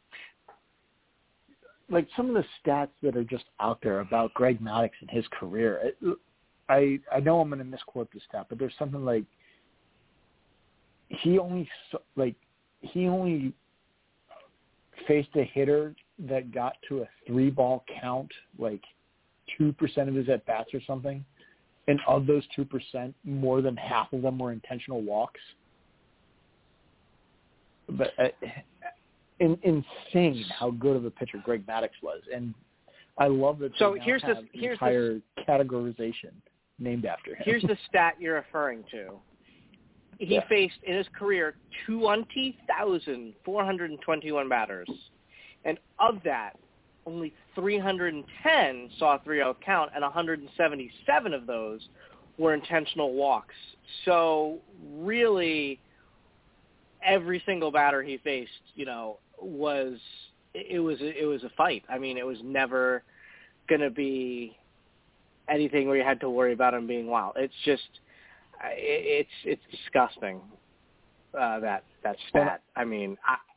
[SPEAKER 4] like some of the stats that are just out there about Greg Maddux and his career, it, I I know I'm going to misquote this stat, but there's something like he only like he only faced a hitter that got to a three ball count like two percent of his at bats or something. And of those two percent, more than half of them were intentional walks. But uh, in, insane how good of a pitcher Greg Maddux was. And I love that
[SPEAKER 3] so
[SPEAKER 4] they now
[SPEAKER 3] here's
[SPEAKER 4] have
[SPEAKER 3] this,
[SPEAKER 4] an
[SPEAKER 3] here's
[SPEAKER 4] entire
[SPEAKER 3] this,
[SPEAKER 4] categorization named after him.
[SPEAKER 3] Here's the stat you're referring to. He
[SPEAKER 4] yeah.
[SPEAKER 3] faced, in his career, twenty thousand four hundred twenty-one batters. And of that, only three hundred ten saw a three oh count, and one hundred seventy-seven of those were intentional walks. So really, every single batter he faced, you know, was it was it was a fight. I mean, it was never going to be anything where you had to worry about him being wild. It's just it's it's disgusting uh, that that stat. I mean,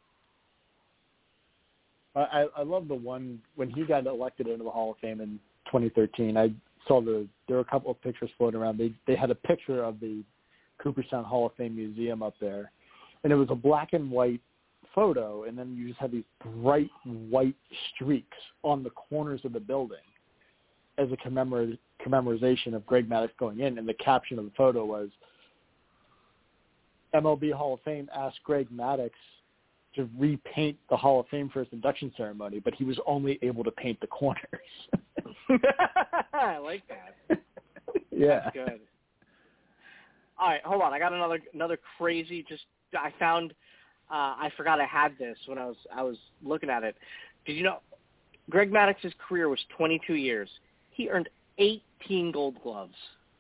[SPEAKER 3] I.
[SPEAKER 4] I, I love the one when he got elected into the Hall of Fame in twenty thirteen. I saw the there were a couple of pictures floating around. They they had a picture of the Cooperstown Hall of Fame Museum up there, and it was a black and white photo, and then you just had these bright white streaks on the corners of the building as a commemor- commemoration of Greg Maddux going in. And the caption of the photo was, M L B Hall of Fame asked Greg Maddux to repaint the Hall of Fame for his induction ceremony, but he was only able to paint the corners.
[SPEAKER 3] I like that.
[SPEAKER 4] Yeah.
[SPEAKER 3] That's good. All right, hold on. I got another another crazy. Just I found. Uh, I forgot I had this when I was I was looking at it. Did you know Greg Maddox's career was twenty-two years? He earned eighteen Gold Gloves.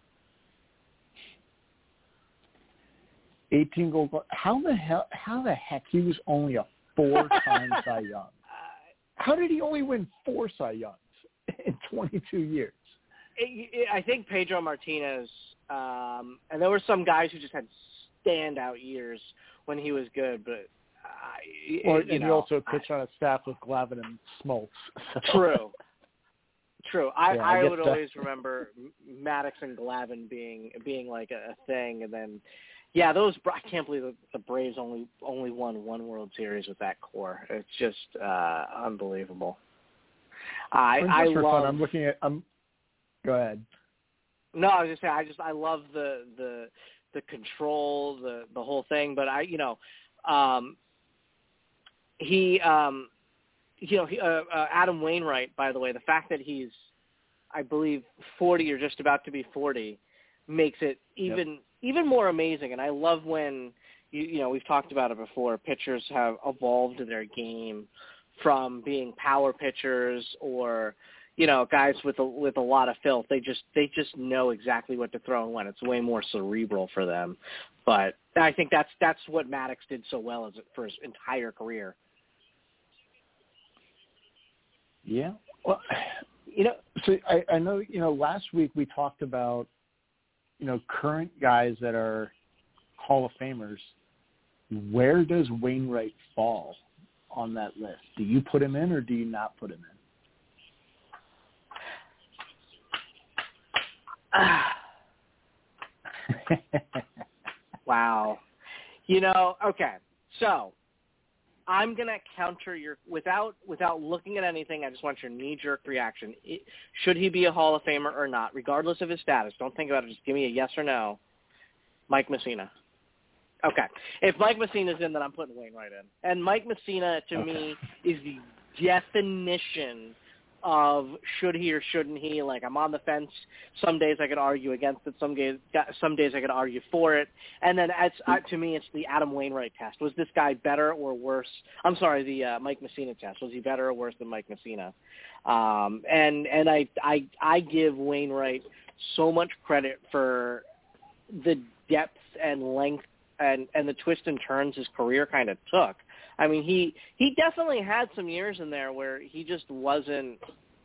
[SPEAKER 4] eighteen Gold Gloves. How the hell? How the heck? He was only a four-time Cy Young. How did he only win four Cy Youngs in twenty-two years?
[SPEAKER 3] It, it, I think Pedro Martinez, um, and there were some guys who just had standout years when he was good, but uh,
[SPEAKER 4] or,
[SPEAKER 3] you
[SPEAKER 4] and
[SPEAKER 3] know,
[SPEAKER 4] he also pitched I, on a staff with Glavine and Smoltz. So.
[SPEAKER 3] True, true. I,
[SPEAKER 4] yeah, I,
[SPEAKER 3] I would
[SPEAKER 4] that.
[SPEAKER 3] always remember Maddox and Glavine being being like a, a thing, and then yeah, those I can't believe the, the Braves only only won one World Series with that core. It's just uh, unbelievable. I
[SPEAKER 4] just
[SPEAKER 3] I
[SPEAKER 4] for
[SPEAKER 3] love.
[SPEAKER 4] Fun, I'm looking at. I'm. Go ahead.
[SPEAKER 3] No, I was just saying. I just I love the the the control, the the whole thing. But I, you know, um, he, um, you know, he, uh, uh, Adam Wainwright. By the way, the fact that he's, I believe, forty or just about to be forty, makes it even yep. even more amazing. And I love when you you know we've talked about it before. Pitchers have evolved their game from being power pitchers or you know, guys with a, with a lot of filth. They just they just know exactly what to throw and when. It's way more cerebral for them. But I think that's that's what Maddox did so well as for his entire career.
[SPEAKER 4] Yeah. Well, you know, so I, I know, you know, last week we talked about, you know, current guys that are Hall of Famers. Where does Wainwright fall on that list? Do you put him in or do you not put him in?
[SPEAKER 3] Wow. You know, okay. So I'm going to counter your without without looking at anything. I just want your knee-jerk reaction. It, should he be a Hall of Famer or not, regardless of his status? Don't think about it. Just give me a yes or no. Mike Mussina. Okay. If Mike Mussina's in, then I'm putting Wainwright in. And Mike Mussina, to
[SPEAKER 4] okay.
[SPEAKER 3] me, is the definition of should he or shouldn't he. Like, I'm on the fence. Some days I could argue against it. Some days, some days I could argue for it. And then, as, uh, to me, it's the Adam Wainwright test. Was this guy better or worse? I'm sorry, the uh, Mike Mussina test. Was he better or worse than Mike Mussina? Um, and and I, I I give Wainwright so much credit for the depth and length and, and the twists and turns his career kind of took. I mean, he, he definitely had some years in there where he just wasn't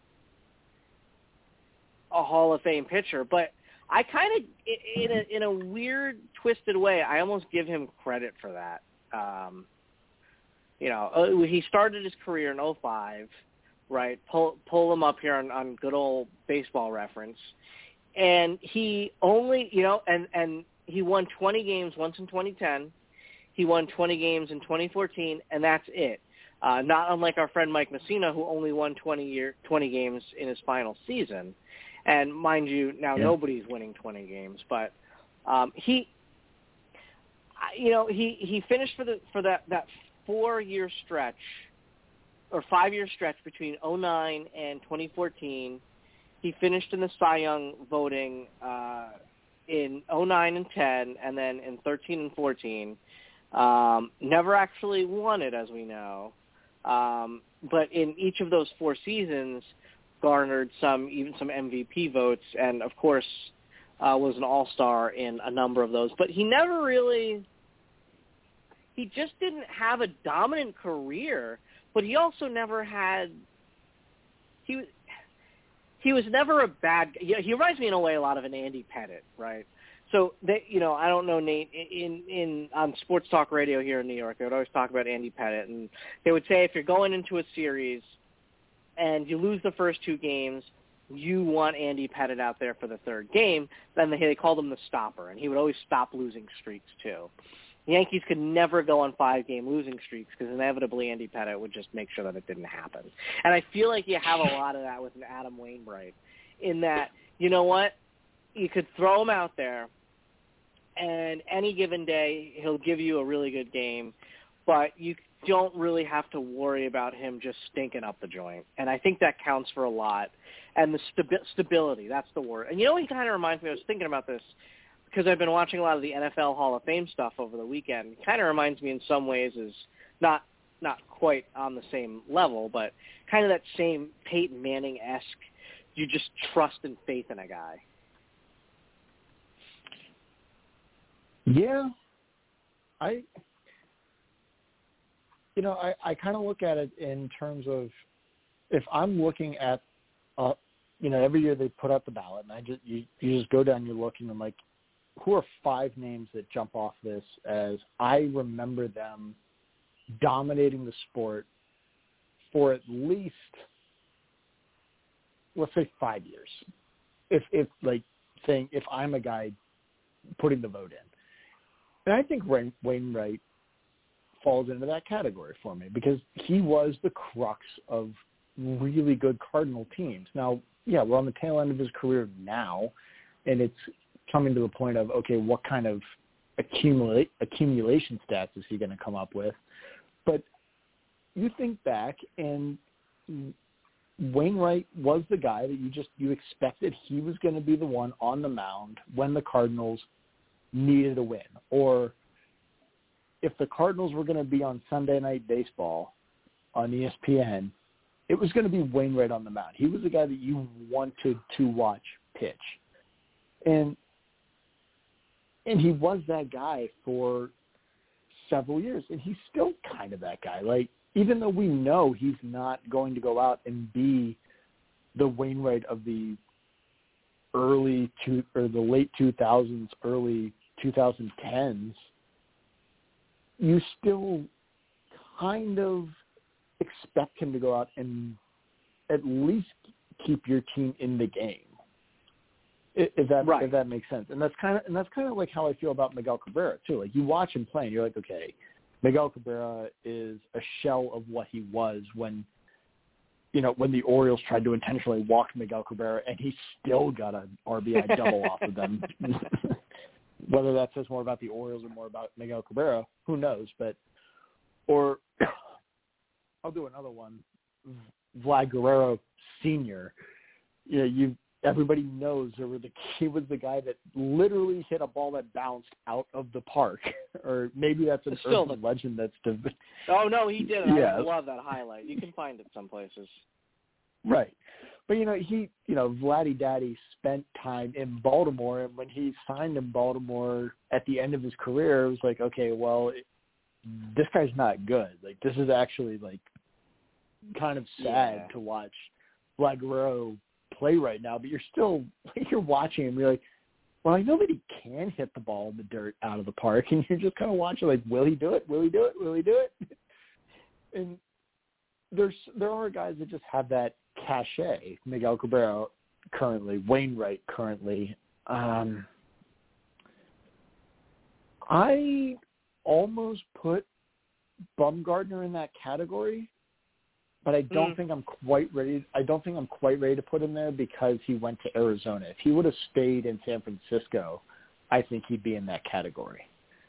[SPEAKER 3] a Hall of Fame pitcher. But I kind of, in a, in a weird, twisted way, I almost give him credit for that. Um, you know, he started his career in oh five, right? Pull, pull him up here on, on good old Baseball Reference. And he only, you know, and, and he won twenty games once in twenty ten. He won twenty games in twenty fourteen, and that's it. Uh, not unlike our friend Mike Mussina, who only won twenty year twenty games in his final season. And mind you, now yeah. nobody's winning twenty games, but um, he, you know, he, he finished for the for that, that four year stretch or five year stretch between oh nine and twenty fourteen. He finished in the Cy Young voting uh, in oh nine and ten, and then in thirteen and fourteen. Um, never actually won it, as we know. Um, but in each of those four seasons, garnered some, even some M V P votes, and of course uh, was an all-star in a number of those. But he never really, he just didn't have a dominant career. But he also never had, he was, he was never a bad. He, he reminds me in a way a lot of an Andy Pettitte, right? So they, you know, I don't know, Nate, in, in on Sports Talk Radio here in New York, they would always talk about Andy Pettitte, and they would say if you're going into a series and you lose the first two games, you want Andy Pettitte out there for the third game. Then they, they called him the stopper, and he would always stop losing streaks too. The Yankees could never go on five-game losing streaks because inevitably Andy Pettitte would just make sure that it didn't happen. And I feel like you have a lot of that with an Adam Wainwright in that, you know what, you could throw him out there, and any given day he'll give you a really good game, but you don't really have to worry about him just stinking up the joint. And I think that counts for a lot. And the stabi- stability, that's the word. And you know what he kind of reminds me, I was thinking about this, because I've been watching a lot of the N F L Hall of Fame stuff over the weekend. It kind of reminds me in some ways is not not quite on the same level, but kind of that same Peyton Manning-esque, you just trust and faith in a guy.
[SPEAKER 4] Yeah. I, you know, I, I kind of look at it in terms of if I'm looking at, uh, you know, every year they put out the ballot, and I just you, you just go down, you're looking, and like, who are five names that jump off this as I remember them dominating the sport for at least, let's say, five years. If, if like, saying, if I'm a guy putting the vote in. And I think Wayne, Wainwright falls into that category for me because he was the crux of really good Cardinal teams. Now, yeah, we're on the tail end of his career now, and it's coming to the point of, okay, what kind of accumulate accumulation stats is he going to come up with? But you think back, and Wainwright was the guy that you just you expected he was going to be the one on the mound when the Cardinals needed a win, or if the Cardinals were going to be on Sunday Night Baseball on E S P N, it was going to be Wainwright on the mound. He was the guy that you wanted to watch pitch, and and he was that guy for several years, and he's still kind of that guy. Like, even though we know he's not going to go out and be the Wainwright of the early two or the late two thousands, early twenty tens, you still kind of expect him to go out and at least keep your team in the game. If that
[SPEAKER 3] right.
[SPEAKER 4] if that makes sense, and that's kind of and that's kind of like how I feel about Miguel Cabrera too. Like, you watch him play, and you're like, okay, Miguel Cabrera is a shell of what he was when, you know, when the Orioles tried to intentionally walk Miguel Cabrera, and he still got an R B I double off of them. Whether that says more about the Orioles or more about Miguel Cabrera, who knows? But or I'll do another one, Vlad Guerrero Senior You know, you. Everybody knows there were the, he was the guy that literally hit a ball that bounced out of the park, or maybe that's an
[SPEAKER 3] Still
[SPEAKER 4] urban legend that's. De-
[SPEAKER 3] oh no, he did it.
[SPEAKER 4] Yeah.
[SPEAKER 3] I love that highlight. You can find it some places.
[SPEAKER 4] Right, but you know he, you know, Vladdy Daddy spent time in Baltimore, and when he signed in Baltimore at the end of his career, it was like, okay, well, it, this guy's not good. Like, this is actually like kind of sad
[SPEAKER 3] yeah.
[SPEAKER 4] to watch Vlad Guerrero play right now, but you're still like, you're watching him, you're like, well, I know that he can hit the ball in the dirt out of the park, and you're just kind of watching like, will he do it? Will he do it? Will he do it? And there's there are guys that just have that cachet. Miguel Cabrera currently, Wainwright currently. Um, I almost put Bumgarner in that category, but I don't mm. think I'm quite ready. I don't think I'm quite ready to put him there because he went to Arizona. If he would have stayed in San Francisco, I think he'd be in that category.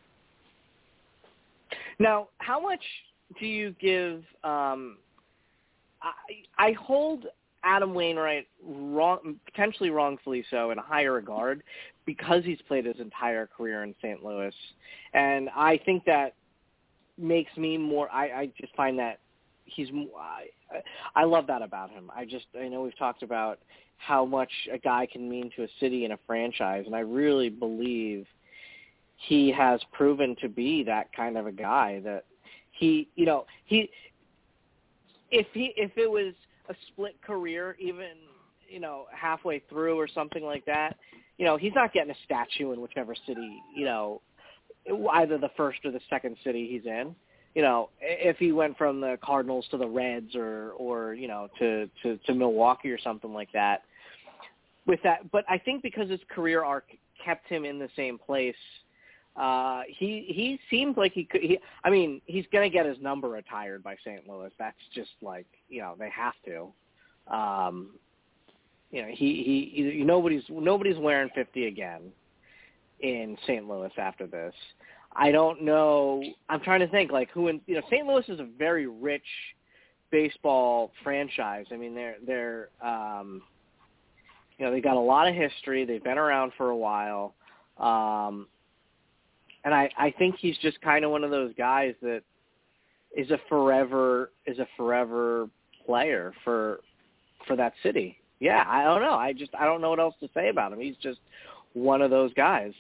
[SPEAKER 3] Now, how much do you give? Um, I, I hold Adam Wainwright wrong, potentially wrongfully so, in a higher regard because he's played his entire career in Saint Louis, and I think that makes me more. I, I just find that. He's. I, I love that about him. I just. I know we've talked about how much a guy can mean to a city and a franchise, and I really believe he has proven to be that kind of a guy. That he, you know, he. If he, if it was a split career, even you know halfway through or something like that, you know, he's not getting a statue in whichever city, you know, either the first or the second city he's in. You know, if he went from the Cardinals to the Reds or, or you know, to, to, to Milwaukee or something like that. With that, but I think because his career arc kept him in the same place, uh, he he seemed like he could. He, I mean, he's going to get his number retired by Saint Louis. That's just like, you know, they have to. Um, you know, he, he he nobody's nobody's wearing fifty again in Saint Louis after this. I don't know. I'm trying to think, like, who in, you know, Saint Louis is a very rich baseball franchise. I mean, they're, they're, um, you know, they got a lot of history. They've been around for a while. Um, and I, I think he's just kind of one of those guys that is a forever, is a forever player for, for that city. Yeah. I don't know. I just, I don't know what else to say about him. He's just one of those guys.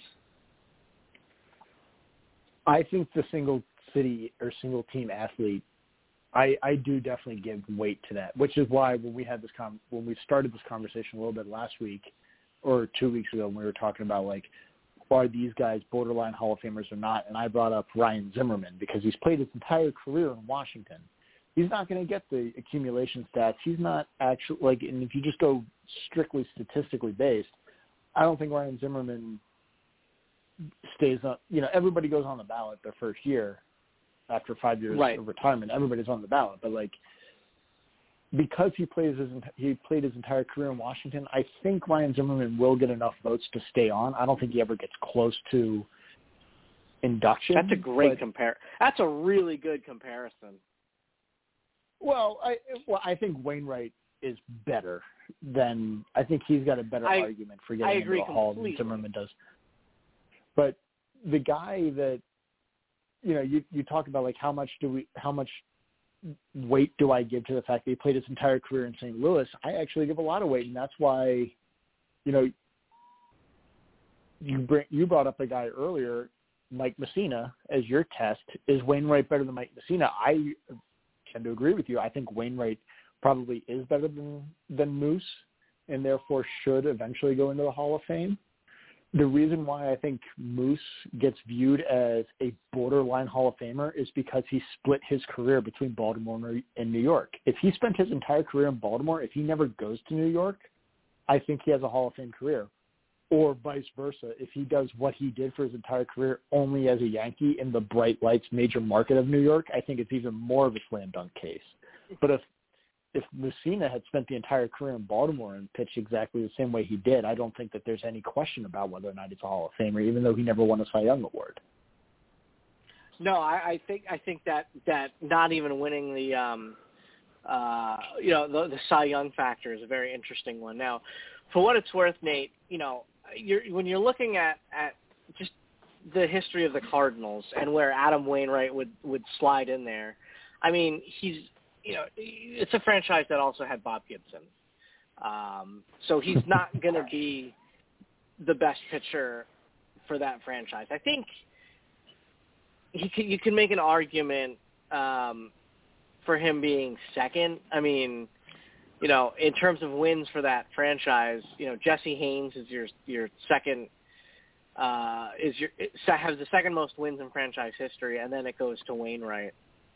[SPEAKER 4] I think the single city or single team athlete, I, I do definitely give weight to that, which is why when we had this com- when we started this conversation a little bit last week or two weeks ago when we were talking about, like, are these guys borderline Hall of Famers or not, and I brought up Ryan Zimmerman because he's played his entire career in Washington. He's not going to get the accumulation stats. He's not actually, like, and if you just go strictly statistically based, I don't think Ryan Zimmerman stays on, you know, everybody goes on the ballot their first year after five years
[SPEAKER 3] right.
[SPEAKER 4] of retirement. Everybody's on the ballot, but, like, because he plays his he played his entire career in Washington, I think Ryan Zimmerman will get enough votes to stay on. I don't think he ever gets close to induction.
[SPEAKER 3] That's a great
[SPEAKER 4] but,
[SPEAKER 3] compare. That's a really good comparison.
[SPEAKER 4] Well, I well I think Wainwright is better than I think he's got a better
[SPEAKER 3] I,
[SPEAKER 4] argument for getting into the Hall than Zimmerman does. But the guy that, you know, you, you talk about, like, how much do we, how much weight do I give to the fact that he played his entire career in Saint Louis? I actually give a lot of weight, and that's why, you know, you bring, you brought up a guy earlier, Mike Mussina, as your test. Is Wainwright better than Mike Mussina? I tend to agree with you. I think Wainwright probably is better than, than Moose, and therefore should eventually go into the Hall of Fame. The reason why I think Moose gets viewed as a borderline Hall of Famer is because he split his career between Baltimore and New York. If he spent his entire career in Baltimore, if he never goes to New York, I think he has a Hall of Fame career. Or vice versa, if he does what he did for his entire career only as a Yankee in the bright lights major market of New York, I think it's even more of a slam dunk case. But if if Mussina had spent the entire career in Baltimore and pitched exactly the same way he did, I don't think that there's any question about whether or not he's a Hall of Famer, even though he never won a Cy Young award.
[SPEAKER 3] No, I, I think I think that, that not even winning the um, uh, you know the, the Cy Young factor is a very interesting one. Now, for what it's worth, Nate, you know, you're, when you're looking at, at just the history of the Cardinals and where Adam Wainwright would, would slide in there, I mean, he's you know, it's a franchise that also had Bob Gibson. Um, so he's not going to be the best pitcher for that franchise. I think he can, you can make an argument um, for him being second. I mean, you know, in terms of wins for that franchise, you know, Jesse Haynes is your your second uh, is your has the second most wins in franchise history, and then it goes to Wainwright.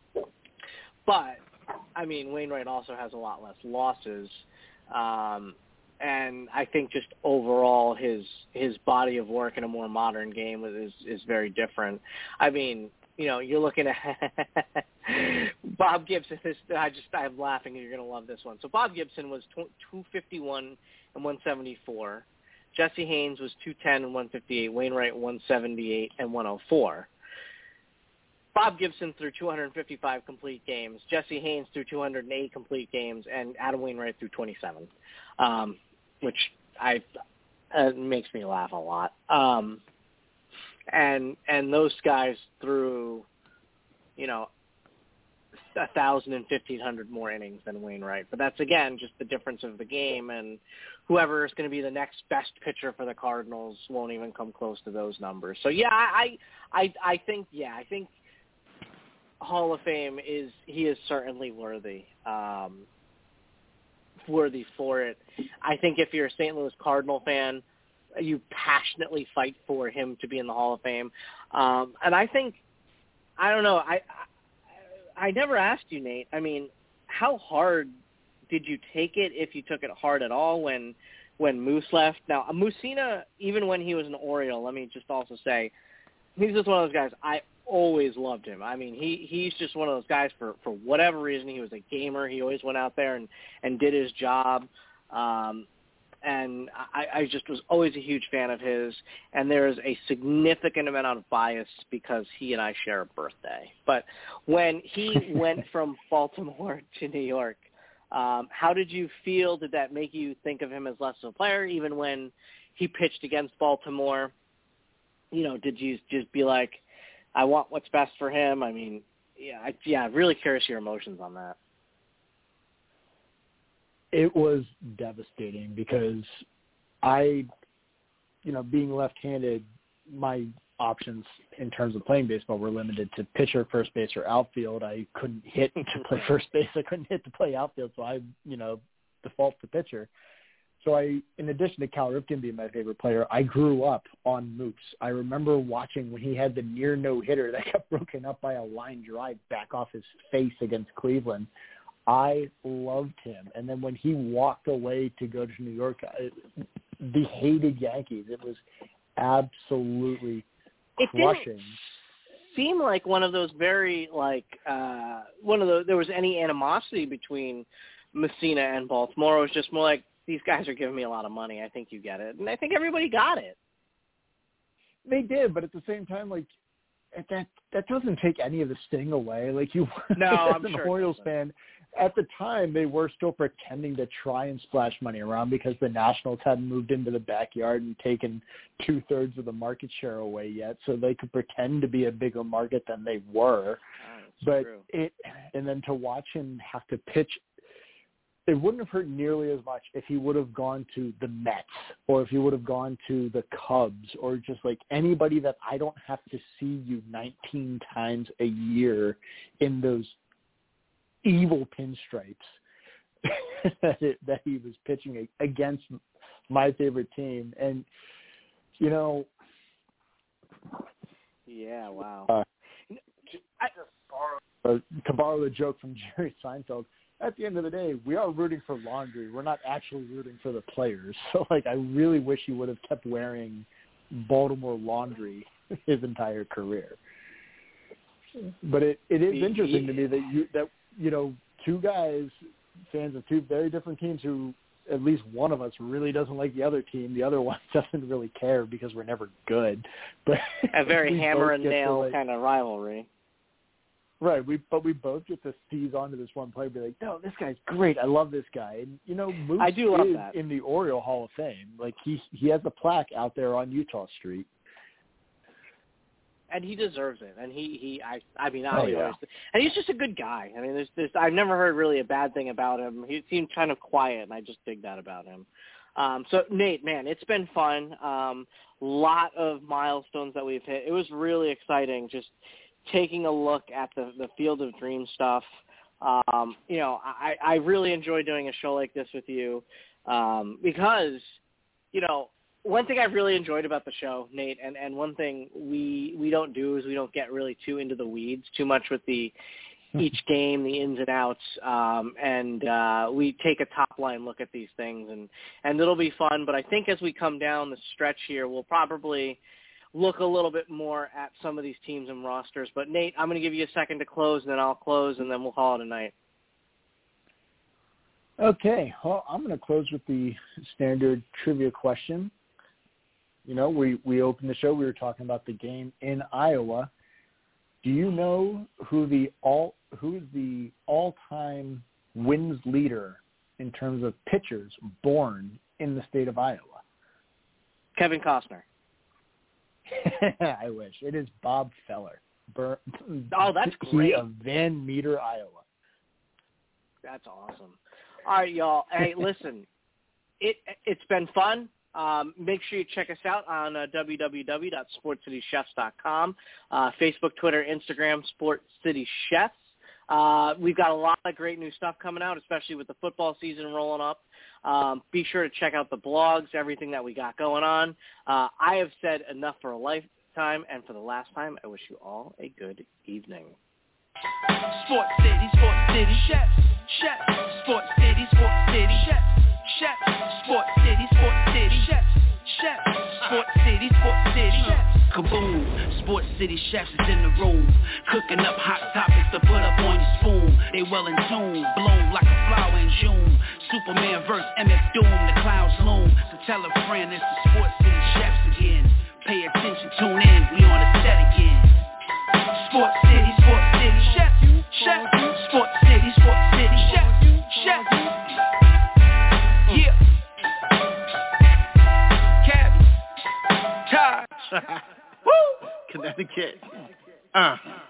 [SPEAKER 3] But I mean, Wainwright also has a lot less losses, um, and I think just overall his his body of work in a more modern game is is very different. I mean, you know, you're looking at Bob Gibson. Is, I just I'm laughing. You're going to love this one. So Bob Gibson was two fifty-one and one seventy-four. Jesse Haynes was two ten and one fifty-eight. Wainwright one seventy-eight and one oh four. Bob Gibson threw two hundred fifty-five complete games. Jesse Haynes threw two hundred eight complete games, and Adam Wainwright threw twenty-seven, um, which I uh, makes me laugh a lot. Um, and and those guys threw, you know, a thousand and fifteen hundred more innings than Wainwright. But that's again just the difference of the game, and whoever is going to be the next best pitcher for the Cardinals won't even come close to those numbers. So yeah, I I I think yeah I think. Hall of Fame is he is certainly worthy um, worthy for it. I think if you're a Saint Louis Cardinal fan, you passionately fight for him to be in the Hall of Fame. Um, and I think I don't know. I, I I never asked you, Nate. I mean, how hard did you take it, if you took it hard at all, when when Moose left? Now, Mussina, even when he was an Oriole, let me just also say, he's just one of those guys. I always loved him. I mean, he he's just one of those guys for, for whatever reason. He was a gamer. He always went out there and, and did his job. Um, and I, I just was always a huge fan of his, and there is a significant amount of bias because he and I share a birthday. But when he went from Baltimore to New York, um, how did you feel? Did that make you think of him as less of a player, even when he pitched against Baltimore? You know, did you just be like, I want what's best for him? I mean, yeah, I, yeah, really curious your emotions on that.
[SPEAKER 4] It was devastating because I, you know, being left-handed, my options in terms of playing baseball were limited to pitcher, first base, or outfield. I couldn't hit to play first base. I couldn't hit to play outfield, so I, you know, default to pitcher. So I, in addition to Cal Ripken being my favorite player, I grew up on Moose. I remember watching when he had the near no-hitter that got broken up by a line drive back off his face against Cleveland. I loved him. And then when he walked away to go to New York, I, the hated Yankees, it was absolutely
[SPEAKER 3] it
[SPEAKER 4] crushing.
[SPEAKER 3] Didn't seem like one of those very, like, uh, one of the, there was any animosity between Messina and Baltimore. It was just more like, these guys are giving me a lot of money. I think you get it. And I think everybody got it.
[SPEAKER 4] They did, but at the same time, like, that that doesn't take any of the sting away. Like, you
[SPEAKER 3] no,
[SPEAKER 4] as
[SPEAKER 3] I'm
[SPEAKER 4] an
[SPEAKER 3] sure
[SPEAKER 4] Orioles fan, at the time, they were still pretending to try and splash money around because the Nationals hadn't moved into the backyard and taken two-thirds of the market share away yet, so they could pretend to be a bigger market than they were.
[SPEAKER 3] Oh,
[SPEAKER 4] but
[SPEAKER 3] true.
[SPEAKER 4] it, and then to watch him have to pitch, it wouldn't have hurt nearly as much if he would have gone to the Mets or if he would have gone to the Cubs or just like anybody that I don't have to see you nineteen times a year in those evil pinstripes that, it, that he was pitching against my favorite team. And, you know.
[SPEAKER 3] Yeah, wow.
[SPEAKER 4] Uh,
[SPEAKER 3] I,
[SPEAKER 4] uh, to borrow the joke from Jerry Seinfeld, at the end of the day, we are rooting for laundry. We're not actually rooting for the players. So, like, I really wish he would have kept wearing Baltimore laundry his entire career. But it, it is interesting to me that you that you know two guys, fans of two very different teams, who at least one of us really doesn't like the other team. The other one doesn't really care because we're never good. But
[SPEAKER 3] a very hammer and nail
[SPEAKER 4] like,
[SPEAKER 3] kind of rivalry.
[SPEAKER 4] Right, we but we both get to seize onto this one player and be like, no, this guy's great. I love this guy. And, you know, Moose
[SPEAKER 3] I do love
[SPEAKER 4] is
[SPEAKER 3] that.
[SPEAKER 4] in the Oriole Hall of Fame. Like, he he has a plaque out there on Utah Street.
[SPEAKER 3] And he deserves it. And he, he I I mean,
[SPEAKER 4] Oh,
[SPEAKER 3] I
[SPEAKER 4] yeah.
[SPEAKER 3] always, and he's just a good guy. I mean, there's, there's, I've never heard really a bad thing about him. He seemed kind of quiet, and I just dig that about him. Um, so, Nate, man, it's been fun. Um, lot of milestones that we've hit. It was really exciting just taking a look at the, the Field of Dreams stuff. Um, you know, I, I really enjoy doing a show like this with you um, because, you know, one thing I've really enjoyed about the show, Nate, and, and one thing we we don't do is we don't get really too into the weeds too much with the each game, the ins and outs, um, and uh, we take a top-line look at these things, and, and it'll be fun. But I think as we come down the stretch here, we'll probably look a little bit more at some of these teams and rosters. But, Nate, I'm going to give you a second to close, and then I'll close, and then we'll call it a night.
[SPEAKER 4] Okay, well, I'm going to close with the standard trivia question. You know, we, we opened the show, we were talking about the game in Iowa. Do you know who the all who is the all-time wins leader in terms of pitchers born in the state of Iowa?
[SPEAKER 3] Kevin Costner.
[SPEAKER 4] I wish. It is Bob Feller. Bur-
[SPEAKER 3] oh, that's great.
[SPEAKER 4] Of Van Meter, Iowa.
[SPEAKER 3] That's awesome. All right, y'all. Hey, listen, it, it's been fun. Um, make sure you check us out on uh, w w w dot sports city chefs dot com, uh, Facebook, Twitter, Instagram, Sports City Chefs. Uh, we've got a lot of great new stuff coming out, especially with the football season rolling up. Um, be sure to check out the blogs, everything that we got going on. Uh, I have said enough for a lifetime, and for the last time, I wish you all a good evening.
[SPEAKER 2] Sports City, Sports City Chefs, Chefs, Sports City, Sports City Chefs, Chefs, Sports City, Sports City Chefs, Chefs, Sports City, Sports City Chefs. Kaboom, Sports City Chefs is in the room, cooking up hot topics to put up on your spoon. They well in tune, bloom like a flower in June. Superman versus M F Doom, the clouds loom. So tell a friend it's the Sports City Chefs again. Pay attention, tune in, we on the set again. Sports City, Sports City Chefs, Chefs. Sports City, Sports City Chefs, Chefs. Yeah. Cap, Taj.
[SPEAKER 5] Woo! Connecticut. Uh.